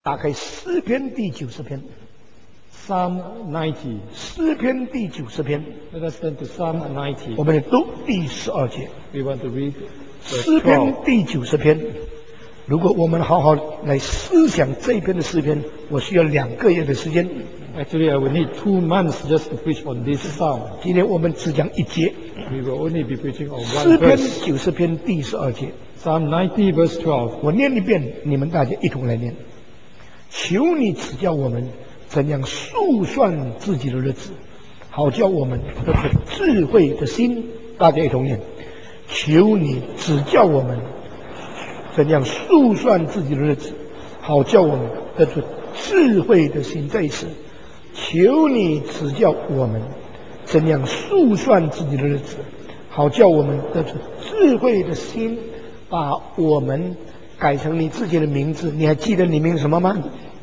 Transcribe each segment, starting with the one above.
打开诗篇第90篇 Psalm 90. 诗篇第90篇 Let us turn to Psalm 90. 我们来读第12节 We want to read 诗 verse 篇 12. 第90篇如果我们好好来思想这一篇的诗篇，我需要2个月的时间。 Actually, I will need 2 months just to preach on this psalm. 今天我们只讲1节 We will only be preaching on 诗 one 篇 verse. 90篇第12节 Psalm 90 verse 12. 我念一遍，你们大家一同来念。求你指教我们怎样数算自己的日子，好叫我们得出智慧的心。大家一同念。求你指教我们怎样数算自己的日子，好叫我们得出智慧的心。再一次，求你指教我们怎样数算自己的日子，好叫我们得出智慧的心，把我们改成你自己的名字。你还记得你名什么吗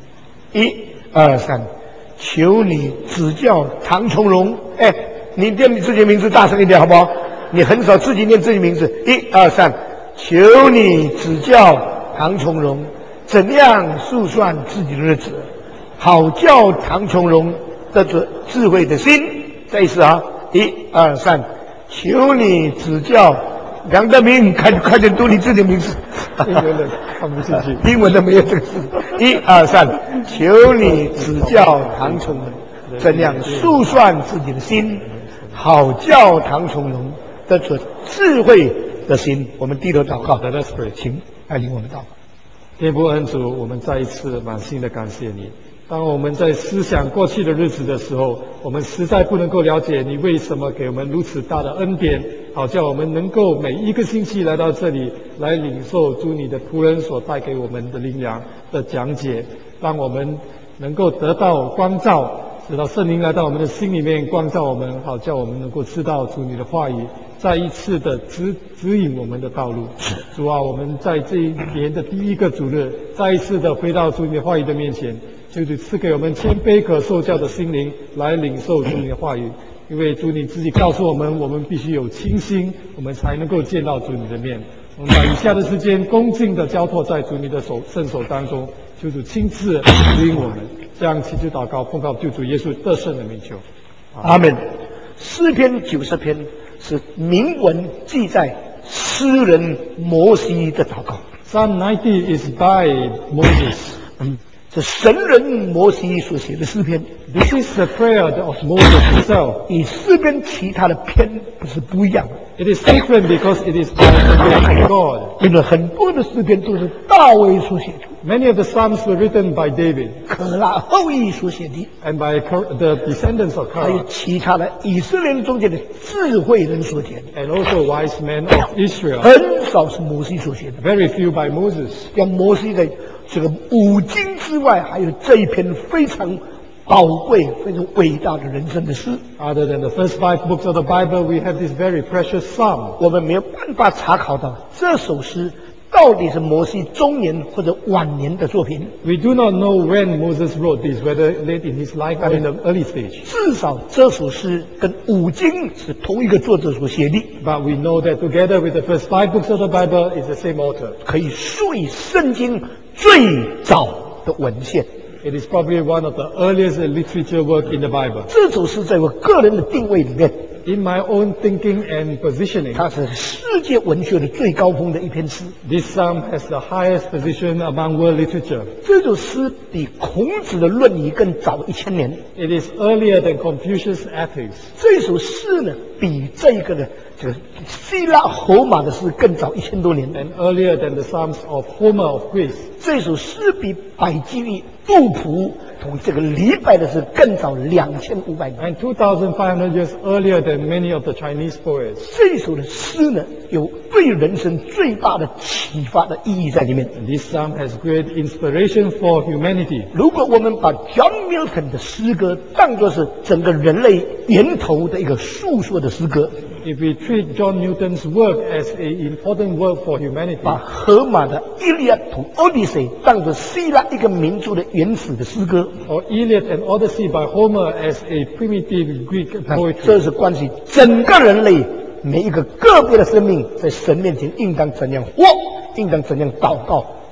？1、2、3，求你指教唐从容。哎，你念你自己的名字大声一点好不好？你很少自己念自己名字。1、2、3，求你指教唐从容怎样数算自己的日子，好叫唐从容得着智慧的心。再一次啊，1、2、3，求你指教梁德明，快点读你自己的名字。 英文的看不进去。 英文的没有这个字。1、2、3，求你指教唐从容怎样数算自己的心，好叫唐从容得着智慧的心。我们低头祷告。 Let us pray. 请带领我们祷告。 天父恩主，我们再一次满心的感谢你。当我们在思想过去的日子的时候，我们实在不能够了解你为什么给我们如此大的恩典，好叫我们能够每一个星期来到这里来领受主你的仆人所带给我们的灵粮的讲解，让我们能够得到光照，直到圣灵来到我们的心里面光照我们，好叫我们能够知道主你的话语，再一次的指引我们的道路。主啊，我们在这一年的第一个主日，再一次的回到主你的话语的面前，求主赐给我们谦卑可受教的心灵来领受主你的话语。因为主你自己告诉我们，我们必须有清心，我们才能够见到主你的面。我们把以下的时间恭敬的交托在主你的圣手当中，求主亲自指引我们。这样祈求祷告，奉靠救主耶稣得胜的名求。 阿门。诗篇90篇是铭文记载诗人摩西的祷告。 Psalm 90 is by Moses. 是神人摩西所写的诗篇。 This is the prayer of Moses himself. 与诗篇其他的篇是不一样的。 It is different because it is by the will of God. 因为很多的诗篇都是大卫所写的， Many of the Psalms were written by David 可拉后裔所写的， and by the descendants of 还有 Korah 其他的以色列人中间的智慧人所写的， and also wise men of Israel. 很少是摩西所写的。 Very few by Moses. 像摩西在这个5经之外，还有这一篇非常宝贵、非常伟大的人生的诗。 Other than the first 5 books of the Bible, we have this very precious psalm. 我们没有办法查考到这首诗到底是摩西中年或者晚年的作品。 We do not know when Moses wrote this, whether late in his life or in the early stage. 至少这首诗跟5经是同一个作者所写的， But we know that together with the first 5 books of the Bible is the same author. 可以数以圣经最早的文献。 It is probably one of the earliest literature work in the Bible. 这首诗在我个人的定位里面， In my own thinking and positioning, 它是世界文学的最高峰的一篇诗。 this psalm has the highest position among world literature. 这首诗比孔子的《论语》更早1000年。 It is earlier than Confucius' Ethics. 这首诗呢，比这个希腊荷马的诗更早1000多年。 And earlier than the Psalms of Homer of Greece. 这首诗比百基利、杜甫同这个李白的诗更早2500年。 And 2,500 years earlier than many of the Chinese poets. 这首的诗呢，有对人生最大的启发的意义在里面。 And this psalm has great inspiration for humanity. 如果我们把 John Milton 的诗歌当作是整个人类源头的一个诉说的诗歌， If we treat John Newton's work as an important work for humanity, 把荷马的《伊利亚同 Odyssey》当作希腊一个民族的原始的诗歌， or Iliad and Odyssey by Homer as a primitive Greek 那 poetry, 这是关系整个人类每一个个别的生命在神面前应当怎样活，应当怎样祷告，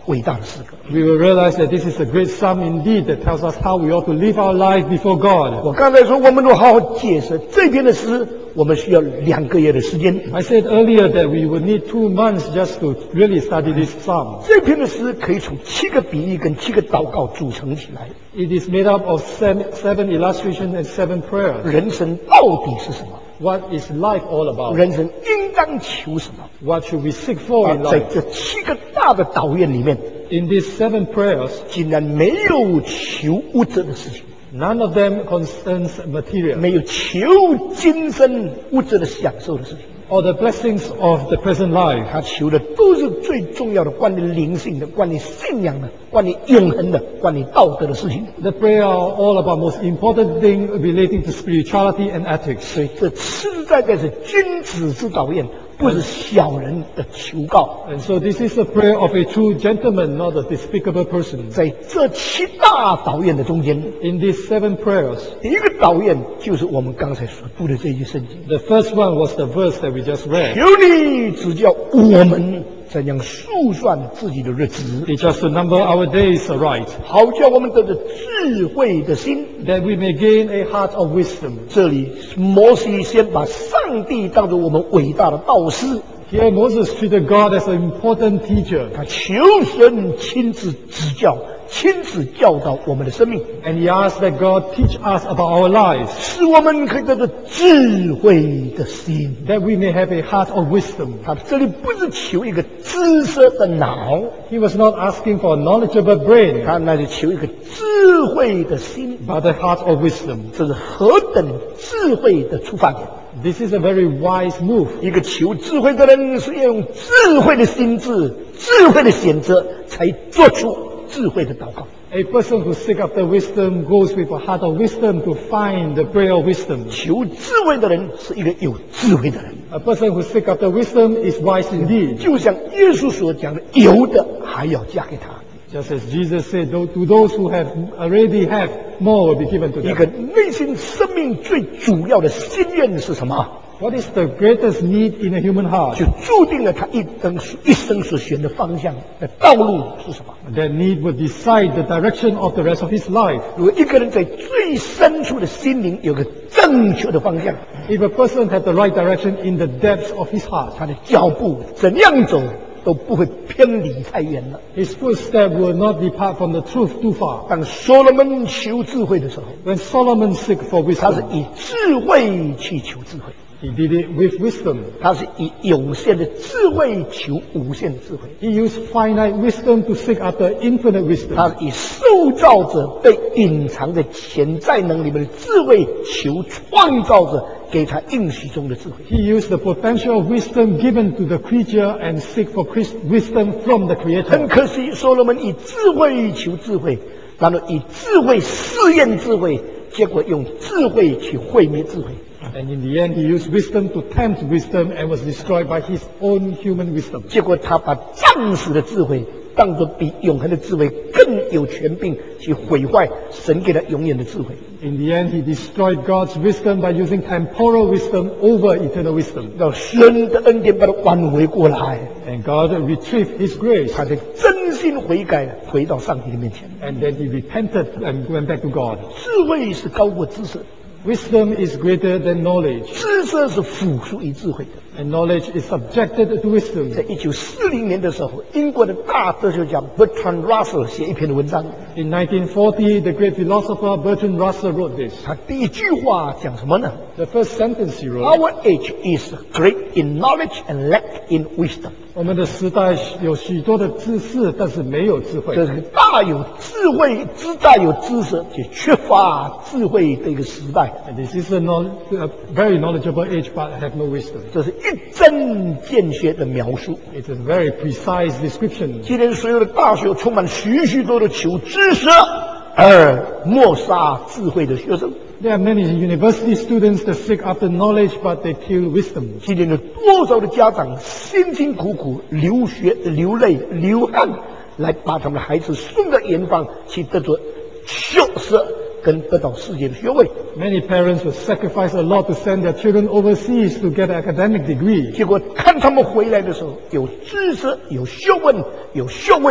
伟大的诗歌。 We will realize that this is a great psalm indeed that tells us how we ought to live our life before God. 我刚才说，我们如果好好解释这篇的诗，我们需要2个月的时间。 I said earlier that we would need 2 months just to really study this psalm. 这篇的诗可以从7个比喻跟7个祷告组成起来。 It is made up of 7 illustrations and 7 prayers. 人生到底是什么？ What is life all about? 人生应当求什么？ What should we seek for in 在 life? 这7个大的祷愿里面， In these 7 prayers, 竟然没有求物质的事情， none of them concerns material 没有求今生物质的享受的事情。 or the blessings of the present life. 他求的都是最重要的，关于灵性的、关于信仰的、关于永恒的、关于道德的事情。 The prayer are all about most important thing relating to spirituality and ethics. 所以这实实在在是君子之祷愿，不是小人的求告。 And so this is a prayer of a true gentleman, not a despicable person. 在这7大祷愿的中间， In these 7 prayers, 第一个祷愿就是我们刚才所读的这句圣经。 the first one was the verse that we just read. 求你指教我们怎样数算自己的日子， Teach us to number our days aright, 好叫我们得着智慧的心。 that we may gain a heart of wisdom. 这里摩西先把上帝当作我们伟大的导师， Here Moses treated God as an important teacher, 他求神亲自指教、亲自教导我们的生命， and he asked that God teach us about our lives, 使我们可以得着智慧的心。 that we may have a heart of wisdom. 他这里不是求一个知识的脑， He was not asking for a knowledgeable brain, 他那是求一个智慧的心。 but a heart of wisdom. 这是何等智慧的出发点！ This is a very wise move. 一个求智慧的人是要用智慧的心智、智慧的选择，才做出智慧的祷告。 A person who seeks after wisdom goes with a heart of wisdom to find the prayer of wisdom. 求智慧的人是一个有智慧的人， A person who seeks after wisdom is wise indeed. 就像耶稣所讲的，有的还要加给他。 Just as Jesus said, to those who have already have, more will be given to 一个 them. 内心生命最主要的心愿是什么？ What is the greatest need in a human heart? 就注定了他一生所选的方向的道路是什么？ That need would decide the direction of the rest of his life. 如果一个人在最深处的心灵有个正确的方向， If a person had the right direction in the depths of his heart, 他的脚步怎样走都不会偏离太远了。 his footstep will not depart from the truth too far. 当所罗门求智慧的时候， When Solomon seek for 他是 wisdom, 以智慧去求智慧， he did it with wisdom. 他是以有限的智慧求无限的智慧， He used finite wisdom to seek after infinite 他 wisdom. 是以受造者被隐藏在潜在能力里面的智慧求创造者给他应许中的智慧。 He used the potential of wisdom given to the creature and seek for wisdom from the 很 Creator. 可惜，所罗门以智慧求智慧，然后以智慧试验智慧，结果用智慧去毁灭智慧。 And in the end, he used wisdom to tempt wisdom and was destroyed by his own human wisdom. 结果他把暂时的智慧当作比永恒的智慧更有权柄去毁坏神给他永远的智慧。 In the end, he destroyed God's wisdom by using temporal wisdom over eternal wisdom. 让神的恩典把他挽回过来， And God retrieved his grace. 他才真心悔改，回到上帝的面前。 And then he repented and went back to God. 智慧是高过知识， Wisdom is greater than knowledge, 知识是附属于智慧的。 and knowledge is subjected to wisdom. 在1940年的时候，英国的大哲学家 Bertrand Russell 写一篇文章， In 1940, the great philosopher Bertrand Russell wrote this. 他第一句话讲什么呢 The first sentence he wrote, ？Our age is great in knowledge and lack in wisdom。 我们的时代有许多的知识，但是没有智慧。 这是个大有智慧、大有知识却缺乏智慧的一个时代。 And this is a very knowledgeable age, but have no wisdom. 这是一针见血的描述。 It's a very precise description. 今天所有的大学充满许许多多求知识而抹杀智慧的学生。 There are many university students that seek after knowledge, but they kill wisdom. 今天有多少的家长辛辛苦苦流血、流泪、流汗，来把他们的孩子送到远方去得着学识跟得到世界的学位， Many parents will sacrifice a lot to send their children overseas to get an academic degree. 结果看他们回来的时候，有知识、有学问、有学位，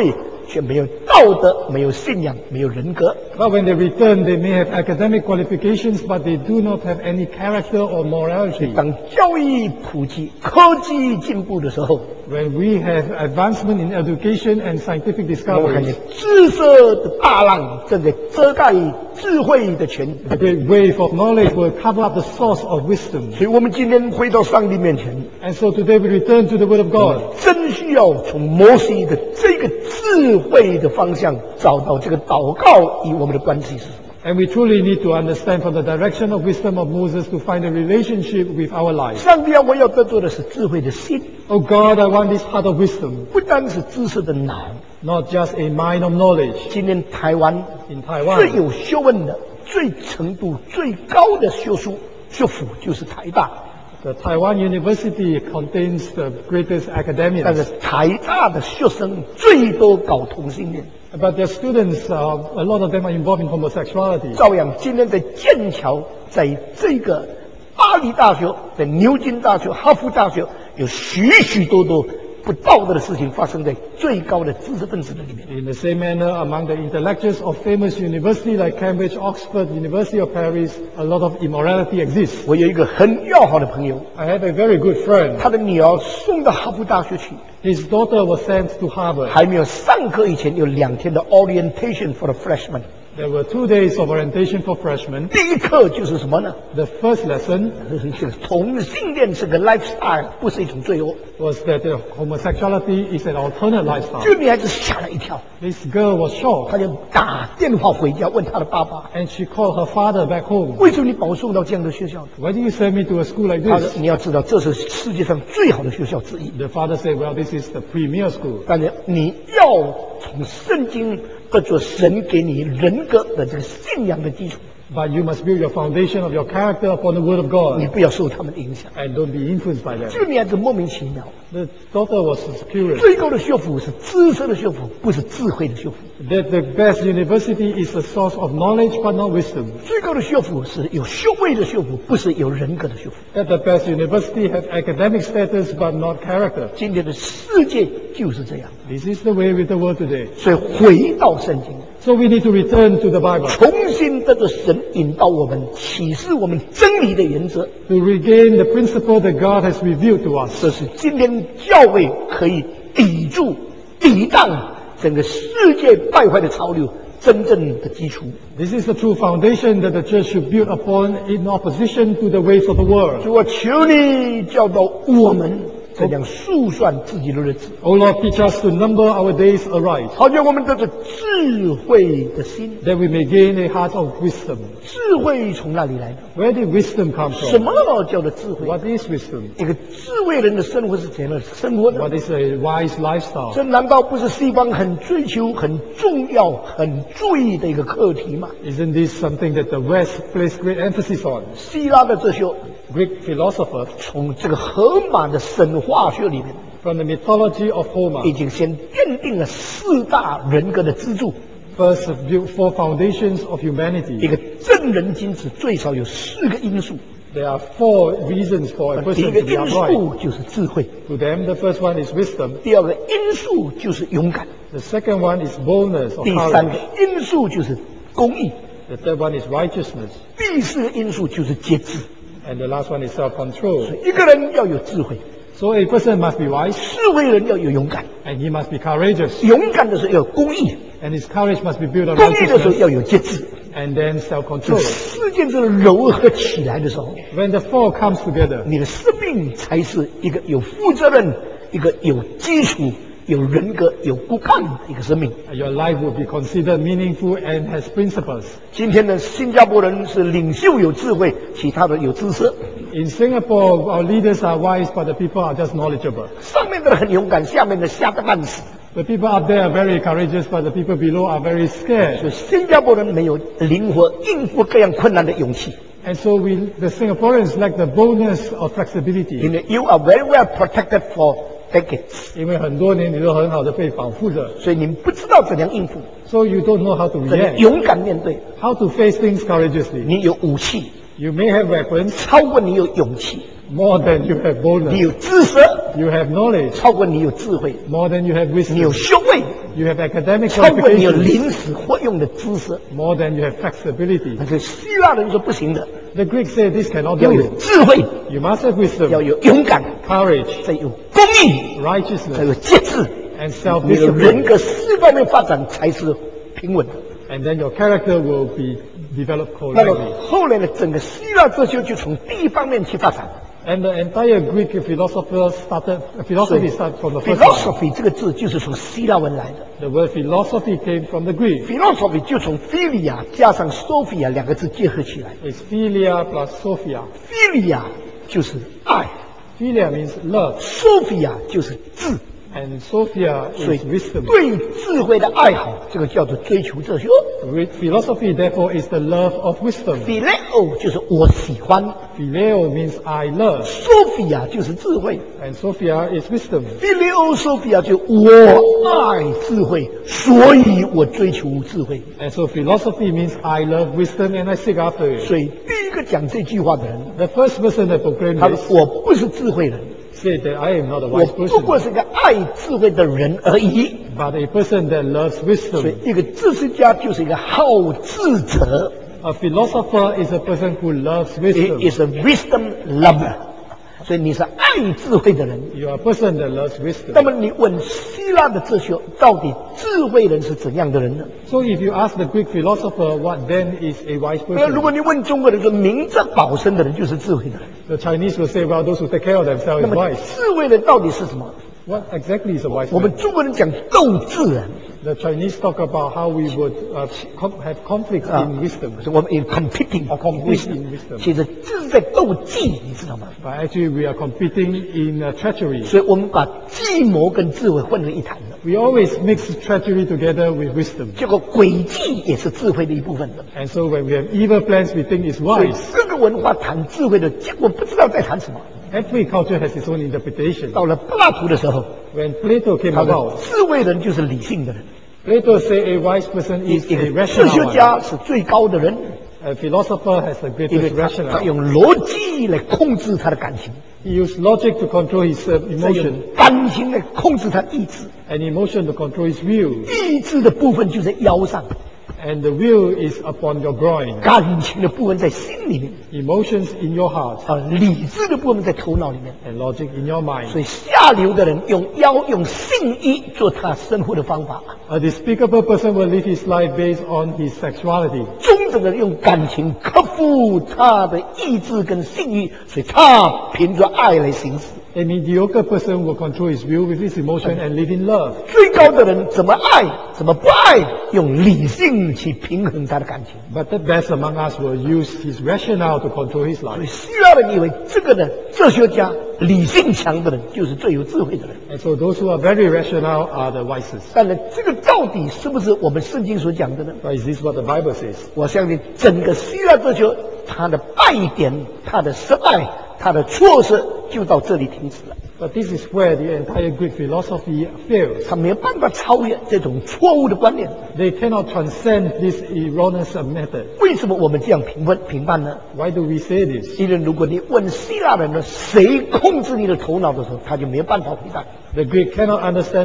却没有道德，没有信仰，没有人格。 But when they return, they may have academic qualifications, but they do not have any character or morality. 当教育普及、科技进步的时候， When we have advancement in education and scientific 我们看见 discoveries, 知识的大浪正在遮盖智慧的泉。 a great wave of knowledge will cover up the source of wisdom. 所以我们今天回到上帝面前， And so today we return to the Word of God. 真需要从摩西的这个智慧的方向找到这个祷告与我们的关系是什么。 And we truly need to understand from the direction of wisdom of Moses to find a relationship with our life. 上帝啊，我要得到的是智慧的心， Oh God, I want this heart of wisdom, 不单是知识的脑。 not just a mind of knowledge. 今天台湾 In 最 Taiwan, 有学问的、最程度最高的学府就是台大。 the Taiwan University contains the greatest 但 academics. 是台大的学生最多搞同性恋， But their students, a lot of them are involved in homosexuality. 照样今天在剑桥，在这个巴黎大学、在牛津大学、哈佛大学，有许许多多不道德的事情发生在最高的知识分子的里面。 In the same manner, among the intellectuals of famous universities like Cambridge, Oxford, University of Paris, a lot of immorality exists. 我有一个很要好的朋友， I have a very good friend. 他的女儿送到哈佛大学去， His daughter was sent to Harvard. 还没有上课以前有2天的 orientation for the freshmen。 There were 2 days of orientation for freshmen. 第一课就是什么呢？ The first lesson 同性恋是个 lifestyle，不是一种罪恶。 was that homosexuality is an alternate lifestyle. 这个女孩子吓了一跳， This girl was shocked 她就打电话回家问她的爸爸 and she called her father back home. 为什么你把我送到这样的学校？ Why did you send me to a school like 他说 this? 你要知道，这是世界上最好的学校之一。 The father said, well, this is the premier school. 但是你要从圣经得着神给你人格的这个信仰的基础， But you must build your foundation of your character upon the word of 你 God 不要受他们的影响。 and don't be influenced by 这 them. 个女孩子莫名其妙， The daughter was curious 最高的学府是知识的学府，不是智慧的学府。 that the best university is a source of knowledge but not wisdom. 最高的学府是有学位的学府，不是有人格的学府。 That the best university has academic status but not character. 今天的世界就是这样， This is the way with the world today. 所以回到圣经， So we need to return to the Bible 重新得着神引导我们、启示我们真理的原则， to regain the principle that God has revealed to us. 这是今天教会可以抵住、抵挡整个世界败坏的潮流真正的基础。 This is the true foundation that the church should build upon in opposition to the ways of the world. 主啊，求你教导我们怎样数算自己的日子， O Lord, teach us to number our days aright, 好叫我们得着智慧的心。 that we may gain a heart of wisdom. 智慧从哪里来的？ Where did wisdom come 什 from? 么叫做智慧？ What is wisdom? 一个智慧人的生活是怎样的生活呢？ What is a wise lifestyle? 这难道不是西方很追求、很重要、很注意的一个课题吗？ Isn't this something that the West place great emphasis on? 希腊的哲学 Greek philosophers 从这个荷马的神话学里面， from the mythology of 已 Homer 经先奠定了4大人格的支柱。 first built 4 foundations of 一 humanity. 个正人君子最少有4个因素， There are 4 reasons for a 第一 person 个 to be 因 upright. 素就是智慧， To them, the first one is wisdom. 第2个因素就是勇敢， The second one is boldness or 第3个 courage. 因素就是公义， The third one is righteousness. 第4个因素就是节制。 And the last one is self-control. 一个人要有智慧， So a person must be wise 智慧人要有勇敢， and he must be courageous. 勇敢的时候要有公义， And his courage must be built on 公义的时候 righteousness 要有节制。 and then 这 self-control. 4件事糅合起来的时候， When the 4 comes together, 你的生命才是一个有负责任、一个有基础、有人格、有骨干的一个生命。 your life will be considered meaningful and has principles. 今天的新加坡人是领袖有智慧，其他的有知识。 In Singapore, our leaders are wise, but the people are just knowledgeable. 上面的人很勇敢，下面的吓得半死。 The people up there are very courageous, but the people below are very 所 scared. 以新加坡人没有灵活应付各样困难的勇气。 And so the Singaporeans lack the boldness of flexibility. 因为 you are very well protected for decades， 因为很多年你都很好的被保护着， 所以你们不知道怎样应付， so you don't know how to 怎样 react, 勇敢面对。 how to face things courageously. 你有武器， You may have weapons 超过你有勇气； more than you have 你 boldness. 有知识， You have knowledge 超过你有智慧； more than you have 你有 wisdom. 学位， You have academic 超过你有 qualifications 临时活用的知识。 more than you have flexibility. 但是希腊人说不行的， The Greeks say this cannot 要 do. 有智慧， You must have 要 wisdom, 有勇敢， courage, 再有公义，才 righteousness, 有节制。 and 你的人 self-discipline. 格四方面发展才是平稳的。 And then your character will be developed 那么 correctly. 后来呢，整个希腊哲学就从第一方面去发展。 And the entire Greek philosophy started from the first one. philosophy 这个字就是从希腊文来的。 The word philosophy came from the Greek. philosophy 就从 philia 加上 sophia 两个字结合起来。 It's philia plus sophia. philia 就是爱 Philia means love, ，sophia 就是智。 and sophia 所以 is wisdom. 对智慧的爱好，这个叫做追求哲学。 Philosophy, therefore, is the love of wisdom. phileo 就是我喜欢 Phileo means I love, ，sophia 就是智慧 and sophia is wisdom. ，phileo sophia 就我爱智慧，所以我追求智慧。 And so philosophy means I love wisdom and I seek after it. 所以第一个讲这句话的人， The first person that proclaimed 他说 this 我不是智慧人， said that I am not a 我 wise 不过 person, 是个爱智慧的人而已。 but a person that loves 所以 wisdom. 一个知识家就是一个好智者 A philosopher is a person who loves ，he wisdom. is a wisdom lover。所以你是爱智慧的人。 You are a person that loves 那 wisdom. 么你问希腊的哲学，到底智慧人是怎样的人呢？ So if you ask the Greek philosopher what then is a wise 那如果 person, 你问中国人说明哲保身的人就是智慧的人， the Chinese will say, well, those who take care of themselves 那 is 么 wise. 智慧人到底是什么？ What exactly is a wise 我 man? 们中国人讲斗智人， The Chinese talk about how we would have conflict in wisdom, 我们 in competing or compete in wisdom. 其实这是在斗技，你知道吗？ But actually we are competing in treachery. 所以我们把计谋跟智慧混为一谈的。 We always mix treachery together with wisdom. 结果诡计也是智慧的一部分的。 And so when we have evil plans, we think it's 所以 wise. 各个文化谈智慧的结果不知道在谈什么。 Every culture has its own interpretation. 到了柏拉图的时候， When Plato came 他 about, 说智慧人就是理性的人， Plato said a wise person 一 is 个 a 哲 rational 学 one. 家是最高的人， A philosopher has the 因为 greatest 他 rationale. 用逻辑来控制他的感情， He used logic to control his 再用 emotion, 感情来控制他意志。 and emotion to control his will. 意志的部分就在腰上， And the will is upon your groin. 感情的部分在心里面， Emotions in your heart, 理智的部分在头脑里面。 and logic in your mind. 所以下流的人用腰用性意做他生活的方法， A despicable person will live his life based on his sexuality. 中等的人用感情克服他的意志跟性欲，所以他凭着爱来行事。 A mediocre person will control his will with his emotion and live in love. 最高的人怎么爱，怎么不爱，用理性去平衡他的感情。 But the best among us will use his rationale to control his 所以 life. 希腊人以为这个呢，哲学家理性强的人就是最有智慧的人。 And so those who are very rational are the wisest. 但是这个到底是不是我们圣经所讲的呢？ But is this what the Bible says? 我相信整个希腊哲学，它的败点、它的失败、它的错失就到这里停止了。 But this is where the entire Greek philosophy fails. 它没有办法超越这种错误的观念。 They cannot transcend this erroneous method. 为什么我们这样评判呢？ Why do we say this? 因为如果你问希腊人呢，谁控制你的头脑的时候，他就没有办法回答。 The Greek cannot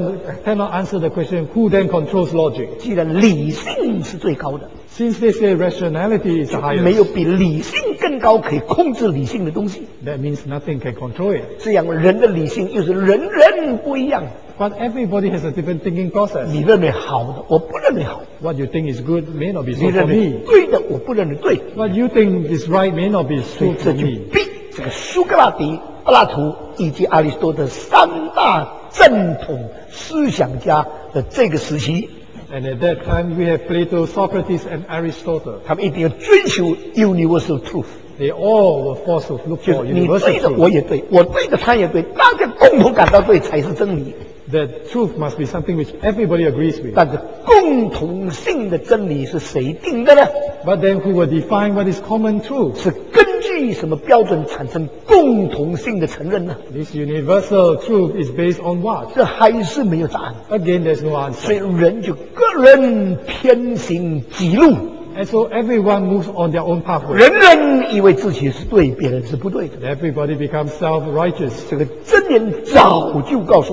answer the question, who then controls logic? 既然理性是最高的， Since they say rationality is the 没有 highest, 比理性更高可以控制理性的东西。 that means nothing can control it. 这样人的理性又是人人不一样。 But everybody has a different thinking process. 你认为好的，我不认为好； What you think is good may not be 你 so for 认为 me. 对的，我不认为对。 What you think is right may not be 所以 true 这 for 就 me. 逼这个苏格拉底、柏拉图以及亚里士多德三大正统思想家的这个时期， And at that time, we have Plato, Socrates, and Aristotle. 他们一定要追求 universal truth， They all were forced to look 就 for 是你 universal 对的我 truth. 也对，我对的他也对，大家共同感到对才是真理。 That truth must be something which everybody agrees with. 但是共同性的真理是谁定的呢？ But then who will define what is common truth? 是根据什么标准产生共同性的承认呢？ This universal truth is based on what? 这还是没有答案。 Again, there's no 所以 answer. 人就个人偏行己路， And so everyone moves on their own pathway. 人人以为自己是对，别人是不对的。 Everybody becomes self-righteous. 这个真言早就告诉我们了。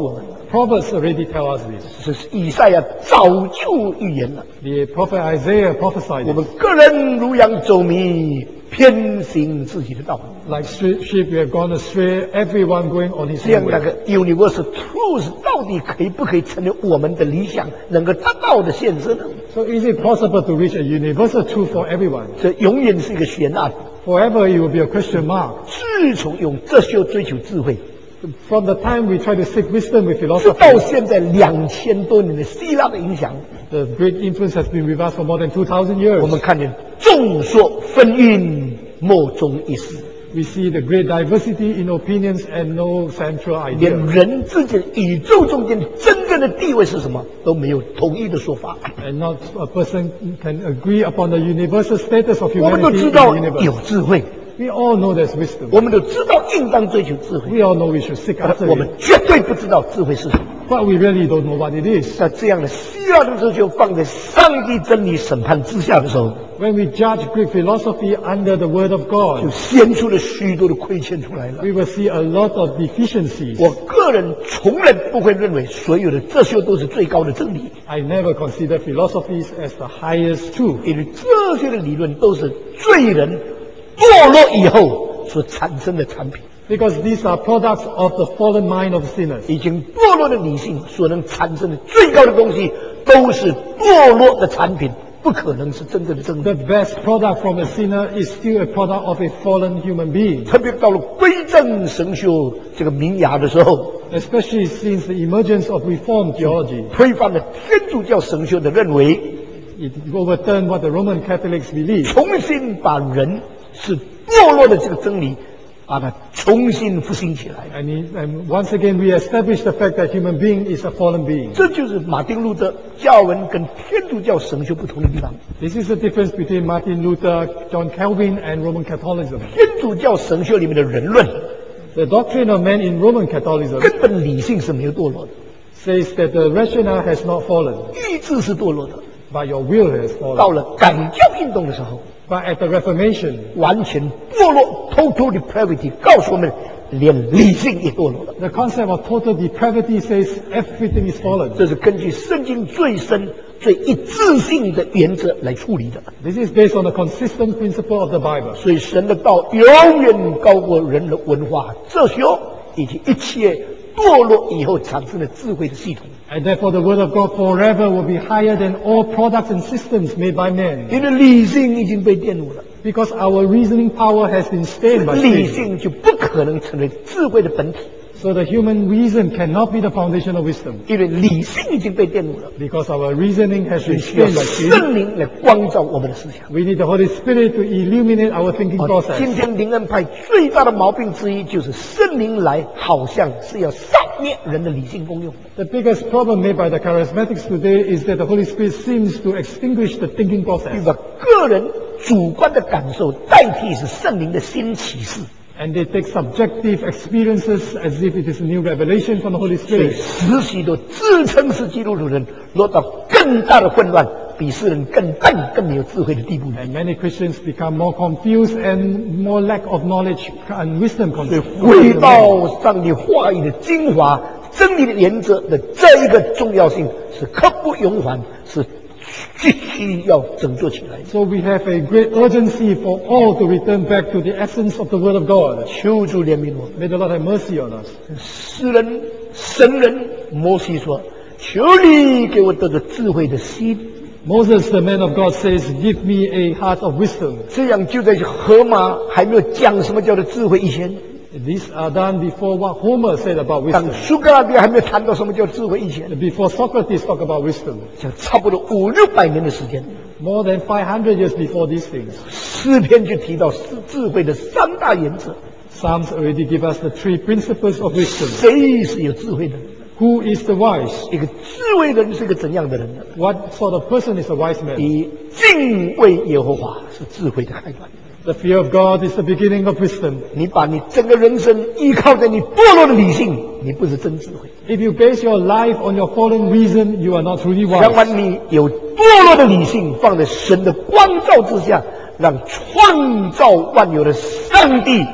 Proverbs already tell us this. 这是以赛亚早就预言了。 The prophet Isaiah prophesied 我们 this. 个人如羊走迷，偏行自己的道路。 Like sheep, we have gone astray, everyone going on his 这样 own 那 way. 个 universal truth 到底可不可以成为我们的理想，能够达到的现实呢？ So is it possible to reach a universal truth for everyone? 这永远是一个悬案。 Forever it will be a question mark. 自从用这些追求智慧， From the time we try to seek wisdom with 直 philosophy, 到现在2000多年的希腊的影响， the great influence has been with us for more than 2,000 years. 我们看见众说纷纭，莫衷一是。 We see the great diversity in opinions and no central 连 idea. 人之间、宇宙中间真正的地位是什么，都没有统一的说法。 And not a person can agree upon the universal status of 我们都 humanity 知 in 道 the 有 universe. 智慧， We all know there's wisdom. 我们都知道应当追求智慧， We all know we should seek 但 after 我们 it. 绝对不知道智慧是什么。 But we really don't know what it is. 在这样的希腊的哲学放在上帝真理审判之下的时候， When we judge Greek philosophy under the word of 就 God, 显出了许多的亏欠出来了。 we will see a lot of deficiencies. 我个人从来不会认为所有的这些都是最高的真理， I never consider philosophies as the highest truth, 因为这些的理论都是罪人堕落以后所产生的产品。 because these are products of the fallen mind of sinners. 已经堕落的理性所能产生的最高的东西，都是堕落的产品，不可能是真正的真 The 理。 best product from a sinner is still a product of a fallen human being, 特别到了归正神修这个萌芽的时候， especially since the emergence of Reformed theology. 推翻了天主教神修的认为， It overturned what the Roman Catholics believe. 重新把人是堕落的这个真理，把它重新复兴起来。 And once again, we establish the fact that human being is a fallen being. 这就是马丁路德教文跟天主教神修不同的地方。 This is the difference between Martin Luther, John Calvin, and Roman Catholicism. 天主教神修里面的人论， The doctrine of man in Roman Catholicism 根本理性是没有堕落的， says that the rationale has not fallen, 意志是堕落的。 but your will has 到 fallen. 了改教运动的时候， But at the Reformation, 完全堕落 （total depravity） 告诉我们，连理性也堕落了。 the concept of total depravity says everything is fallen. 这是根据圣经最深、最一致性的原则来处理的。 This is based on the consistent principle of the Bible. 所以，神的道永远高过人的文化、哲学以及一切堕落以后产生的智慧的系统。 And therefore the word of God forever will be higher than all products and systems made by men. 因为理性已经被玷污了， Because our reasoning power has been stained by 理 sin. 性就不可能成为智慧的本体， So the human reason cannot be the foundation of wisdom. 因为理性已经被玷污了。 Because our reasoning has 所以 been 需要 stained by sin. 圣灵来光照我们的思想。 We need the Holy Spirit to illuminate our thinking 今 process. 天灵恩派最大的毛病之一就是圣灵来，好像是要杀灭人的理性功用。 The biggest problem made by the charismatics today is that the Holy Spirit seems to extinguish the thinking 就 process. 把个人主观的感受代替是圣灵的新启示， And they take subjective experiences as if it is a new revelation from the Holy 所以 Spirit. 使许多自称是基督徒的人落到更大的混乱，比世人更笨、更没有智慧的地步。 And many Christians become more confused and more lack of knowledge and wisdom 所以 concept. 回到上帝话语的精华、真理的原则的这一个重要性是刻不容缓，是必须要整作起来。 So we have a great urgency for all to return back to the essence of the Word of God. 求主怜悯我们。 May the Lord have mercy on us. 诗人、神人摩西说：“求你给我得着智慧的心。 Moses, the man of God, says, give me a heart of wisdom. ” 这样就在荷马还没有讲什么叫做智慧以前， These are done before what Homer said about 当 wisdom. 苏格拉底还没有谈到什么叫智慧以前， Before Socrates talked about wisdom. 就差不多500-600年的时间， More than 500 years before these things. 诗篇就提到智慧的3大原则。 Psalms already give us the 3 principles of wisdom. 谁是有智慧的人？ Who is the wise? 一个智慧的人是一个怎样的人呢？ What sort of person is a wise man? 以敬畏耶和华是智慧的开端。 The fear of God is the beginning of wisdom. 你把你整个人生依靠在你堕落的理性，你不是真智慧。 If you base your life on your fallen reason, you are not truly 相 wise. 反，你有堕落的理性放在神的光照之下，让创造万有的上帝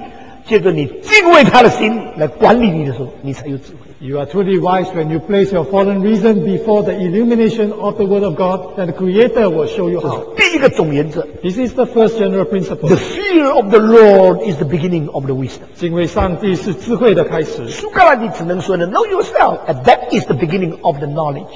借着你敬畏他的心来管理你的时候，你才有智慧。 You are truly wise when you place your fallen reason before the illumination of the Word of God, and the Creator will show you 这是 how. 第一个总原则。 This is the first general principle. The fear of the Lord is the beginning of the wisdom. 敬畏上帝是智慧的开始。 苏格拉底只能说呢 ，Know yourself, and that is the beginning of the knowledge.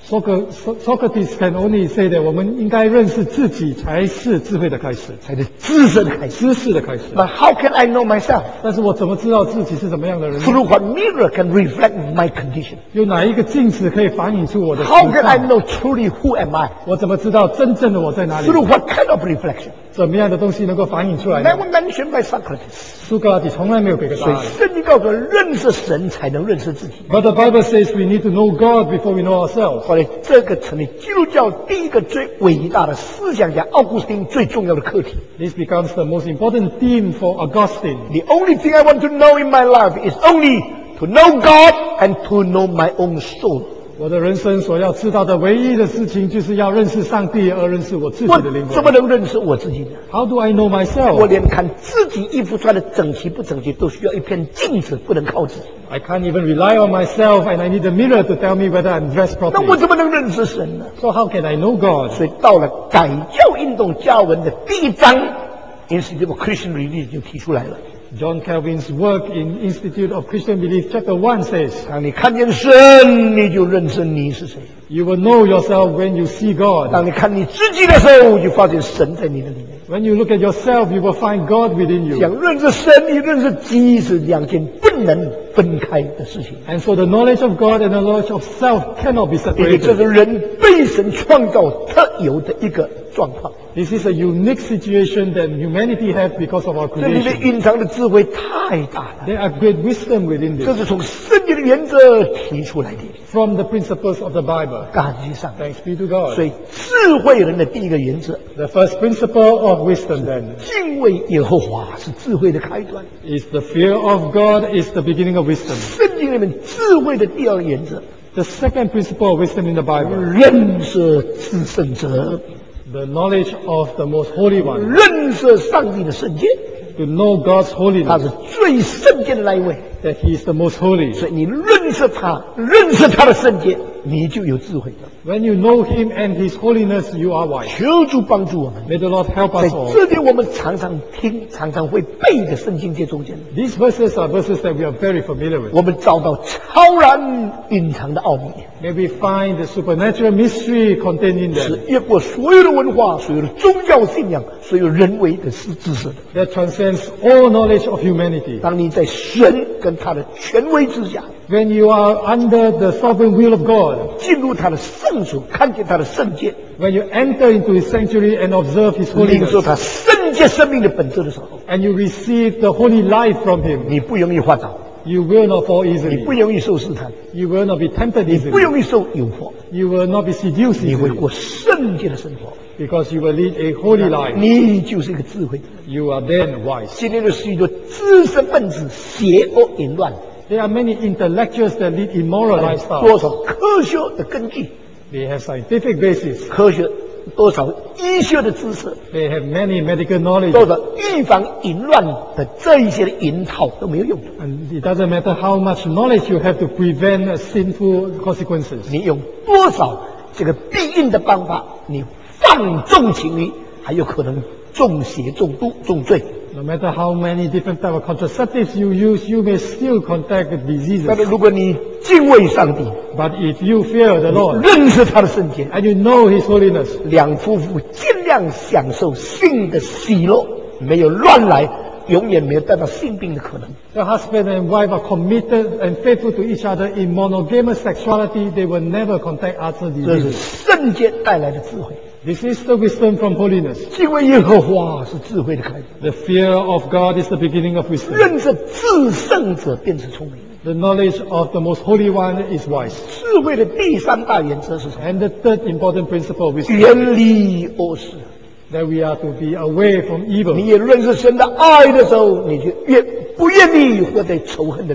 Socrates can only say that 我们应该认识自己才是智慧的开始， 才是知识的开始。 知识的开始。 那 How can I know myself? 但是我怎么知道自己是怎么样的人呢？ Through what mirror can reflect my condition? 有哪一个镜子可以反映出我的 How 实 can I 况？ know truly who am I? 我怎么知道真正的我在哪里？ Through what kind of reflection? 怎么样的东西能够反映出来呢？ Never mentioned by Socrates. 苏格拉底从来没有给个答所以案。 圣经告诉我，认识神才能认识自己。 But the Bible says we need to know God before we know ourselves. 后来，这个成为基督教第一个最伟大的思想家奥古斯丁最重要的课题。 This becomes the most important theme for Augustine. The only thing I want to know in my life is only to know God and to know my own soul. 我的人生所要知道的唯一的事情，就是要认识上帝，而认识我自己我的灵怎么魂。 能认识我自己呢？ How do I know 我 myself? 连看自己衣服穿的整齐不整齐，都需要一片镜子，不能靠自己。 I can't even rely on myself, and I need a mirror to tell me whether I'm dressed 那我 properly. 怎么能认识神呢？ So how can I know God? 所以到了改教运动加文的第一章，Institute of Christian Religion 就提出来了。 John Calvin's work in Institute of Christian Belief, Chapter 1 says, 当你看见神，你就认识你是谁； you will know yourself when you see God. 当你看你自己的时候，就发现神在你的里面。 When you look at yourself, you will find God within you. 想认识神，你认识己是两件不能分开的事情， And so the knowledge of God and the knowledge of self cannot be 因为这 separated. 是人被神创造特有的一个状况。 This is a unique situation that humanity has because of our 这里面 creation. 蕴藏的智慧太大了， There are great wisdom within 这 this 是从圣经的原则提出来的。 from the principles of the Bible. 感谢上帝。 Thanks be to God. 所以智慧人的第一个原则， The first principle of wisdom then 敬畏耶和华是智慧的开端。 is the fear of God is the beginning of wisdom. 圣经里面智慧的第二个原则， The second principle of wisdom in the Bible, 认识至圣者， the knowledge of the most holy one, 认识上帝的圣洁， to know God's 他 holiness, 是最圣洁的那一位。 that He is the most holy. 所以你认识他，认识他的圣洁，你就有智慧了。 When you know Him and His holiness, you are wise. 求主帮助我们。 May the Lord help 在 us all. 这里我们常常听、常常会背的圣经节中间， These verses are verses that we are very familiar with. 我们找到超然隐藏的奥秘， May we find the supernatural mystery contained in 是 them 越过所有的文化、所有的宗教信仰、所有人为的知识的。 that transcends all knowledge of humanity. 当你在神跟他的权威之下， When you are under the sovereign will of God, 进入他的圣所，看见他的圣洁， when you enter into His sanctuary and observe His 领受 holiness, 他圣洁生命的本质的时候， and you receive the holy life from Him, 你不容易滑倒， you will not fall 你 easily. 不容易受试探， You will not be tempted 你不 easily. 容易受诱惑， You will not be seduced 你会 easily 过圣洁的生活， because you will lead a holy life. 你就是一个智慧的人。 You are then wise. 今天的许多知识分子邪恶淫乱， There are many intellectuals that lead immoral 多 lifestyles. 少科学的根据， They have scientific basis. 科学多少医学的知识， They have many medical knowledge. 多少预防淫乱的这一些的引导都没有用。 And it doesn't matter how much knowledge you have to prevent sinful consequences. 你用多少这个避孕的方法，你放纵情欲，还有可能中邪、中毒、重罪。 No matter how many different type of contraceptives you use, you may still contract 但 diseases. 是如果你敬畏上帝， But if you fear the Lord 认识他的圣洁， and you know His holiness, 两夫妇尽量享受性的喜乐，没有乱来，永远没有得到性病的可能。 the husband and wife are committed and faithful to each other in monogamous sexuality, they will never contract other 这是 diseases. 圣洁带来的智慧。 This is the wisdom from holiness. 敬畏耶和华是智慧的开端， The fear of God is the beginning of wisdom. 认识至圣者便是聪明。 The knowledge of the most holy one is wise. 智慧的第三大原则是什么？ And the third important principle of wisdom, 远离恶事。 that we are to be away from 你 evil. 也认识神的爱的时候，你就越不愿意活在仇恨的里面。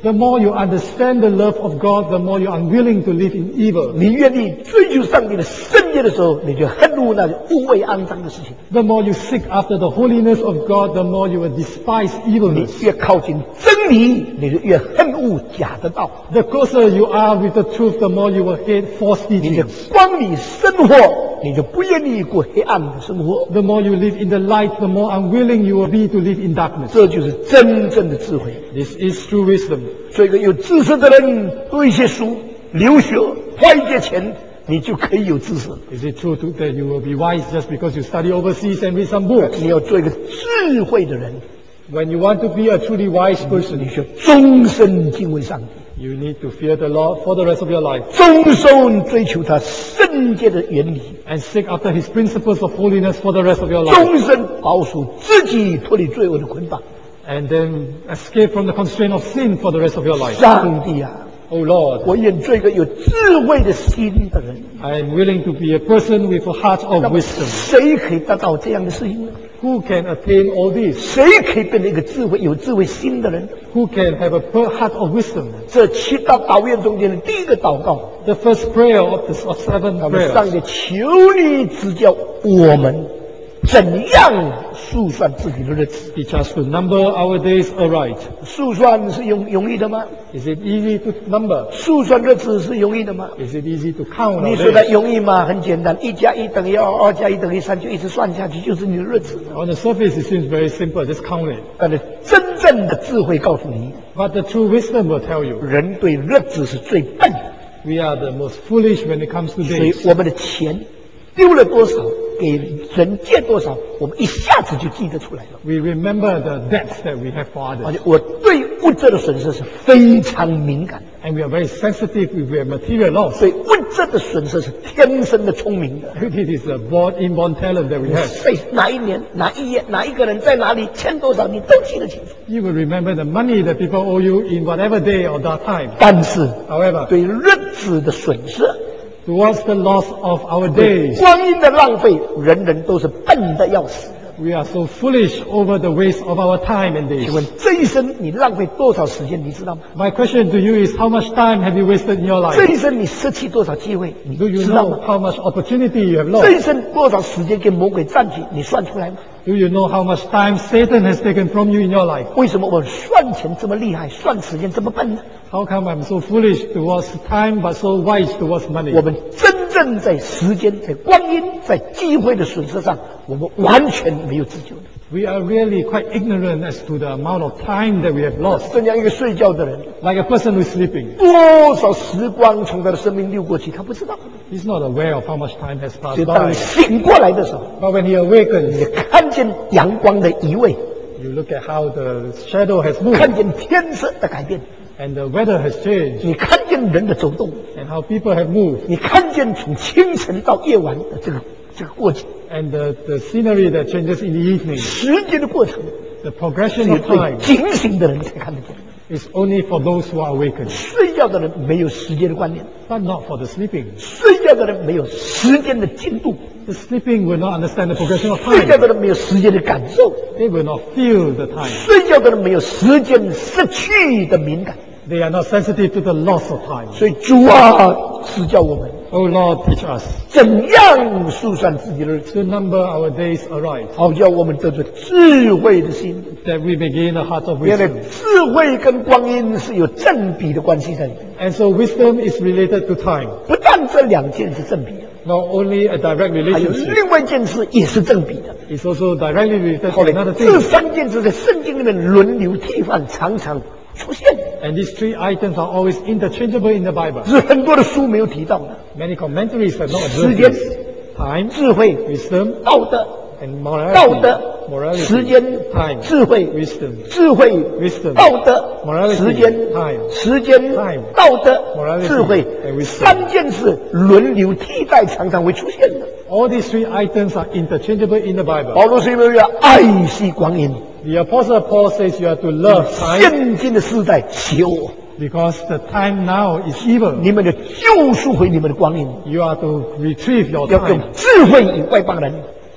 The more you understand the love of God, the more you're unwilling to live in evil. 你愿意追求上帝的圣洁的时候，你就恨恶那污秽肮脏的事情。 The more you seek after the holiness of God, the more you will despise 你 evilness. 越靠近真理，你就越恨恶假的道。 The closer you are with the truth, the more you will hate false 你的 teachings. 光里生活，你就不愿意过黑暗的生活。 The more you live in the light, the more unwilling you will be to live in darkness. 这就是真正的智慧。 This is true wisdom. 做一个有知识的人，读一些书，留学，花一些钱，你就可以有知识。 Is it true that you will be wise just because you study overseas and read some books? 你要做一个智慧的人， When you want to be a truly wise person, 你需要终身敬畏上帝， you need to fear the Lord for the rest of your life 终身追求他圣洁的原理， and seek after His principles of holiness for the rest of your life. 终身保守自己脱离罪恶的捆绑。 And then escape from the constraint of sin for the rest of your life. 上帝啊， Oh Lord, 我愿做一个有智慧的心的人。 I am willing to be a person with a heart 那 of 么 wisdom. 谁可以得到这样的事情呢？ Who can attain all this? 谁可以变成一个有智慧心的人？ Who can have a heart of wisdom? 这七大祷愿中间的第一个祷告， The first prayer of 7 我们上 prayers. 帝求你指教我们怎样数算自己的日子。 Teach us to number our days aright. 数算是容易的吗？ Is it easy to number? 数算日子是容易的吗？ Is it easy to count 你 our 说的 days? 容易吗？很简单，1+1等于2，2加1等于3，就一直算下去，就是你的日子。 On the surface, it seems very simple. Just count it. 但是真正的智慧告诉你， But the true wisdom will tell you 人对日子是最笨的， we are the most foolish when it comes to 所以 days. 我们的钱丢了多少，给人借多少，我们一下子就记得出来了。 We remember the debts that we have for 而 others. 且我对物质的损失是非常敏感， And we are very sensitive if we have material loss. 所以物质的损失是天生的聪明的。 It is a inborn talent that we have. 在哪一年、哪一夜、哪一个人在哪里欠多少，你都记得清楚。 You will remember the money that people owe you in whatever day or that time. 但是 However, 对日子的损失、 towards the loss of our 对 days, 光阴的浪费，人人都是笨的要死。 we are so foolish over the waste of our time and 请问 days. 这一生你浪费多少时间，你知道吗？ My question to you is, how much time have you wasted in your 这 life? 一生你失去多少机会，你 Do you 知道 know 吗？ how much opportunity you have 这一 lost? 生多少时间跟魔鬼占据，你算出来吗？ Do you know how much time Satan has taken from you in your life? 为什么我们算钱这么厉害，算时间这么笨呢？ How come I'm so foolish towards time but so wise towards money? 我们真正在时间、在光阴、在机会的损失上，我们完全没有自救的。 We are really quite ignorant as to the amount of time that we have lost. 正像一个睡觉的人， Like a person who's sleeping. 多少时光从他的生命溜过去，他不知道。 He's not aware of how much time has 所 passed 以当 by. 你醒过来的时候， But when he 你 awakens, 看见阳光的移位， you look at how the shadow has moved 看见天色的改变， and the weather has changed 你看见人的走动， and how people have moved 你看见从清晨到夜晚的这个过程， and the scenery that changes in the evening. 时间的过程， The progression 只有 of 对 time 警醒的人才看得见。 is only for those who are awakened, 睡觉的人没有时间的观念， but not for the sleeping. 睡觉的人没有时间的进度， The sleeping will not understand the progression of 睡觉 time. 的人没有时间的感受， They will not feel the time. 睡觉的人没有时间失去的敏感。 They are not sensitive to the loss of time. 所以主啊，指教我们 Oh Lord, teach us 怎样数算自己的日子， to number our days aright, 好叫我们得着智慧的心。 that we may gain a heart of 原来 wisdom. 智慧跟光阴是有正比的关系在里面， And so wisdom is related to time. 不但这两件是正比的， Not only a direct 还有 relationship, 另外一件事也是正比的。 it's also directly related 后 to 来 another 这 thing. 三件事在圣经里面轮流替换，常常出现， And these three items are always interchangeable in the Bible. 是很多的书没有提到的。 Many commentaries have not 时 observed 间 this. Time, 智慧、 wisdom, 道德、 and 道 morality. 德、 Morality, 时间、 time, 智慧、 wisdom, 智慧、 wisdom, 道德、 morality, 时间、 time, 时间、 time, 道德、 morality, 智慧 and wisdom. 三件事轮流替代，常常会出现的。 All these three items are interchangeable in the Bible. 保罗是因为要爱惜光阴， The Apostle Paul says you have to love time 现今的时代邪恶， because the time now is evil. 你们的救赎回你们的光阴， You are to retrieve your 要用 time. 智慧与外邦人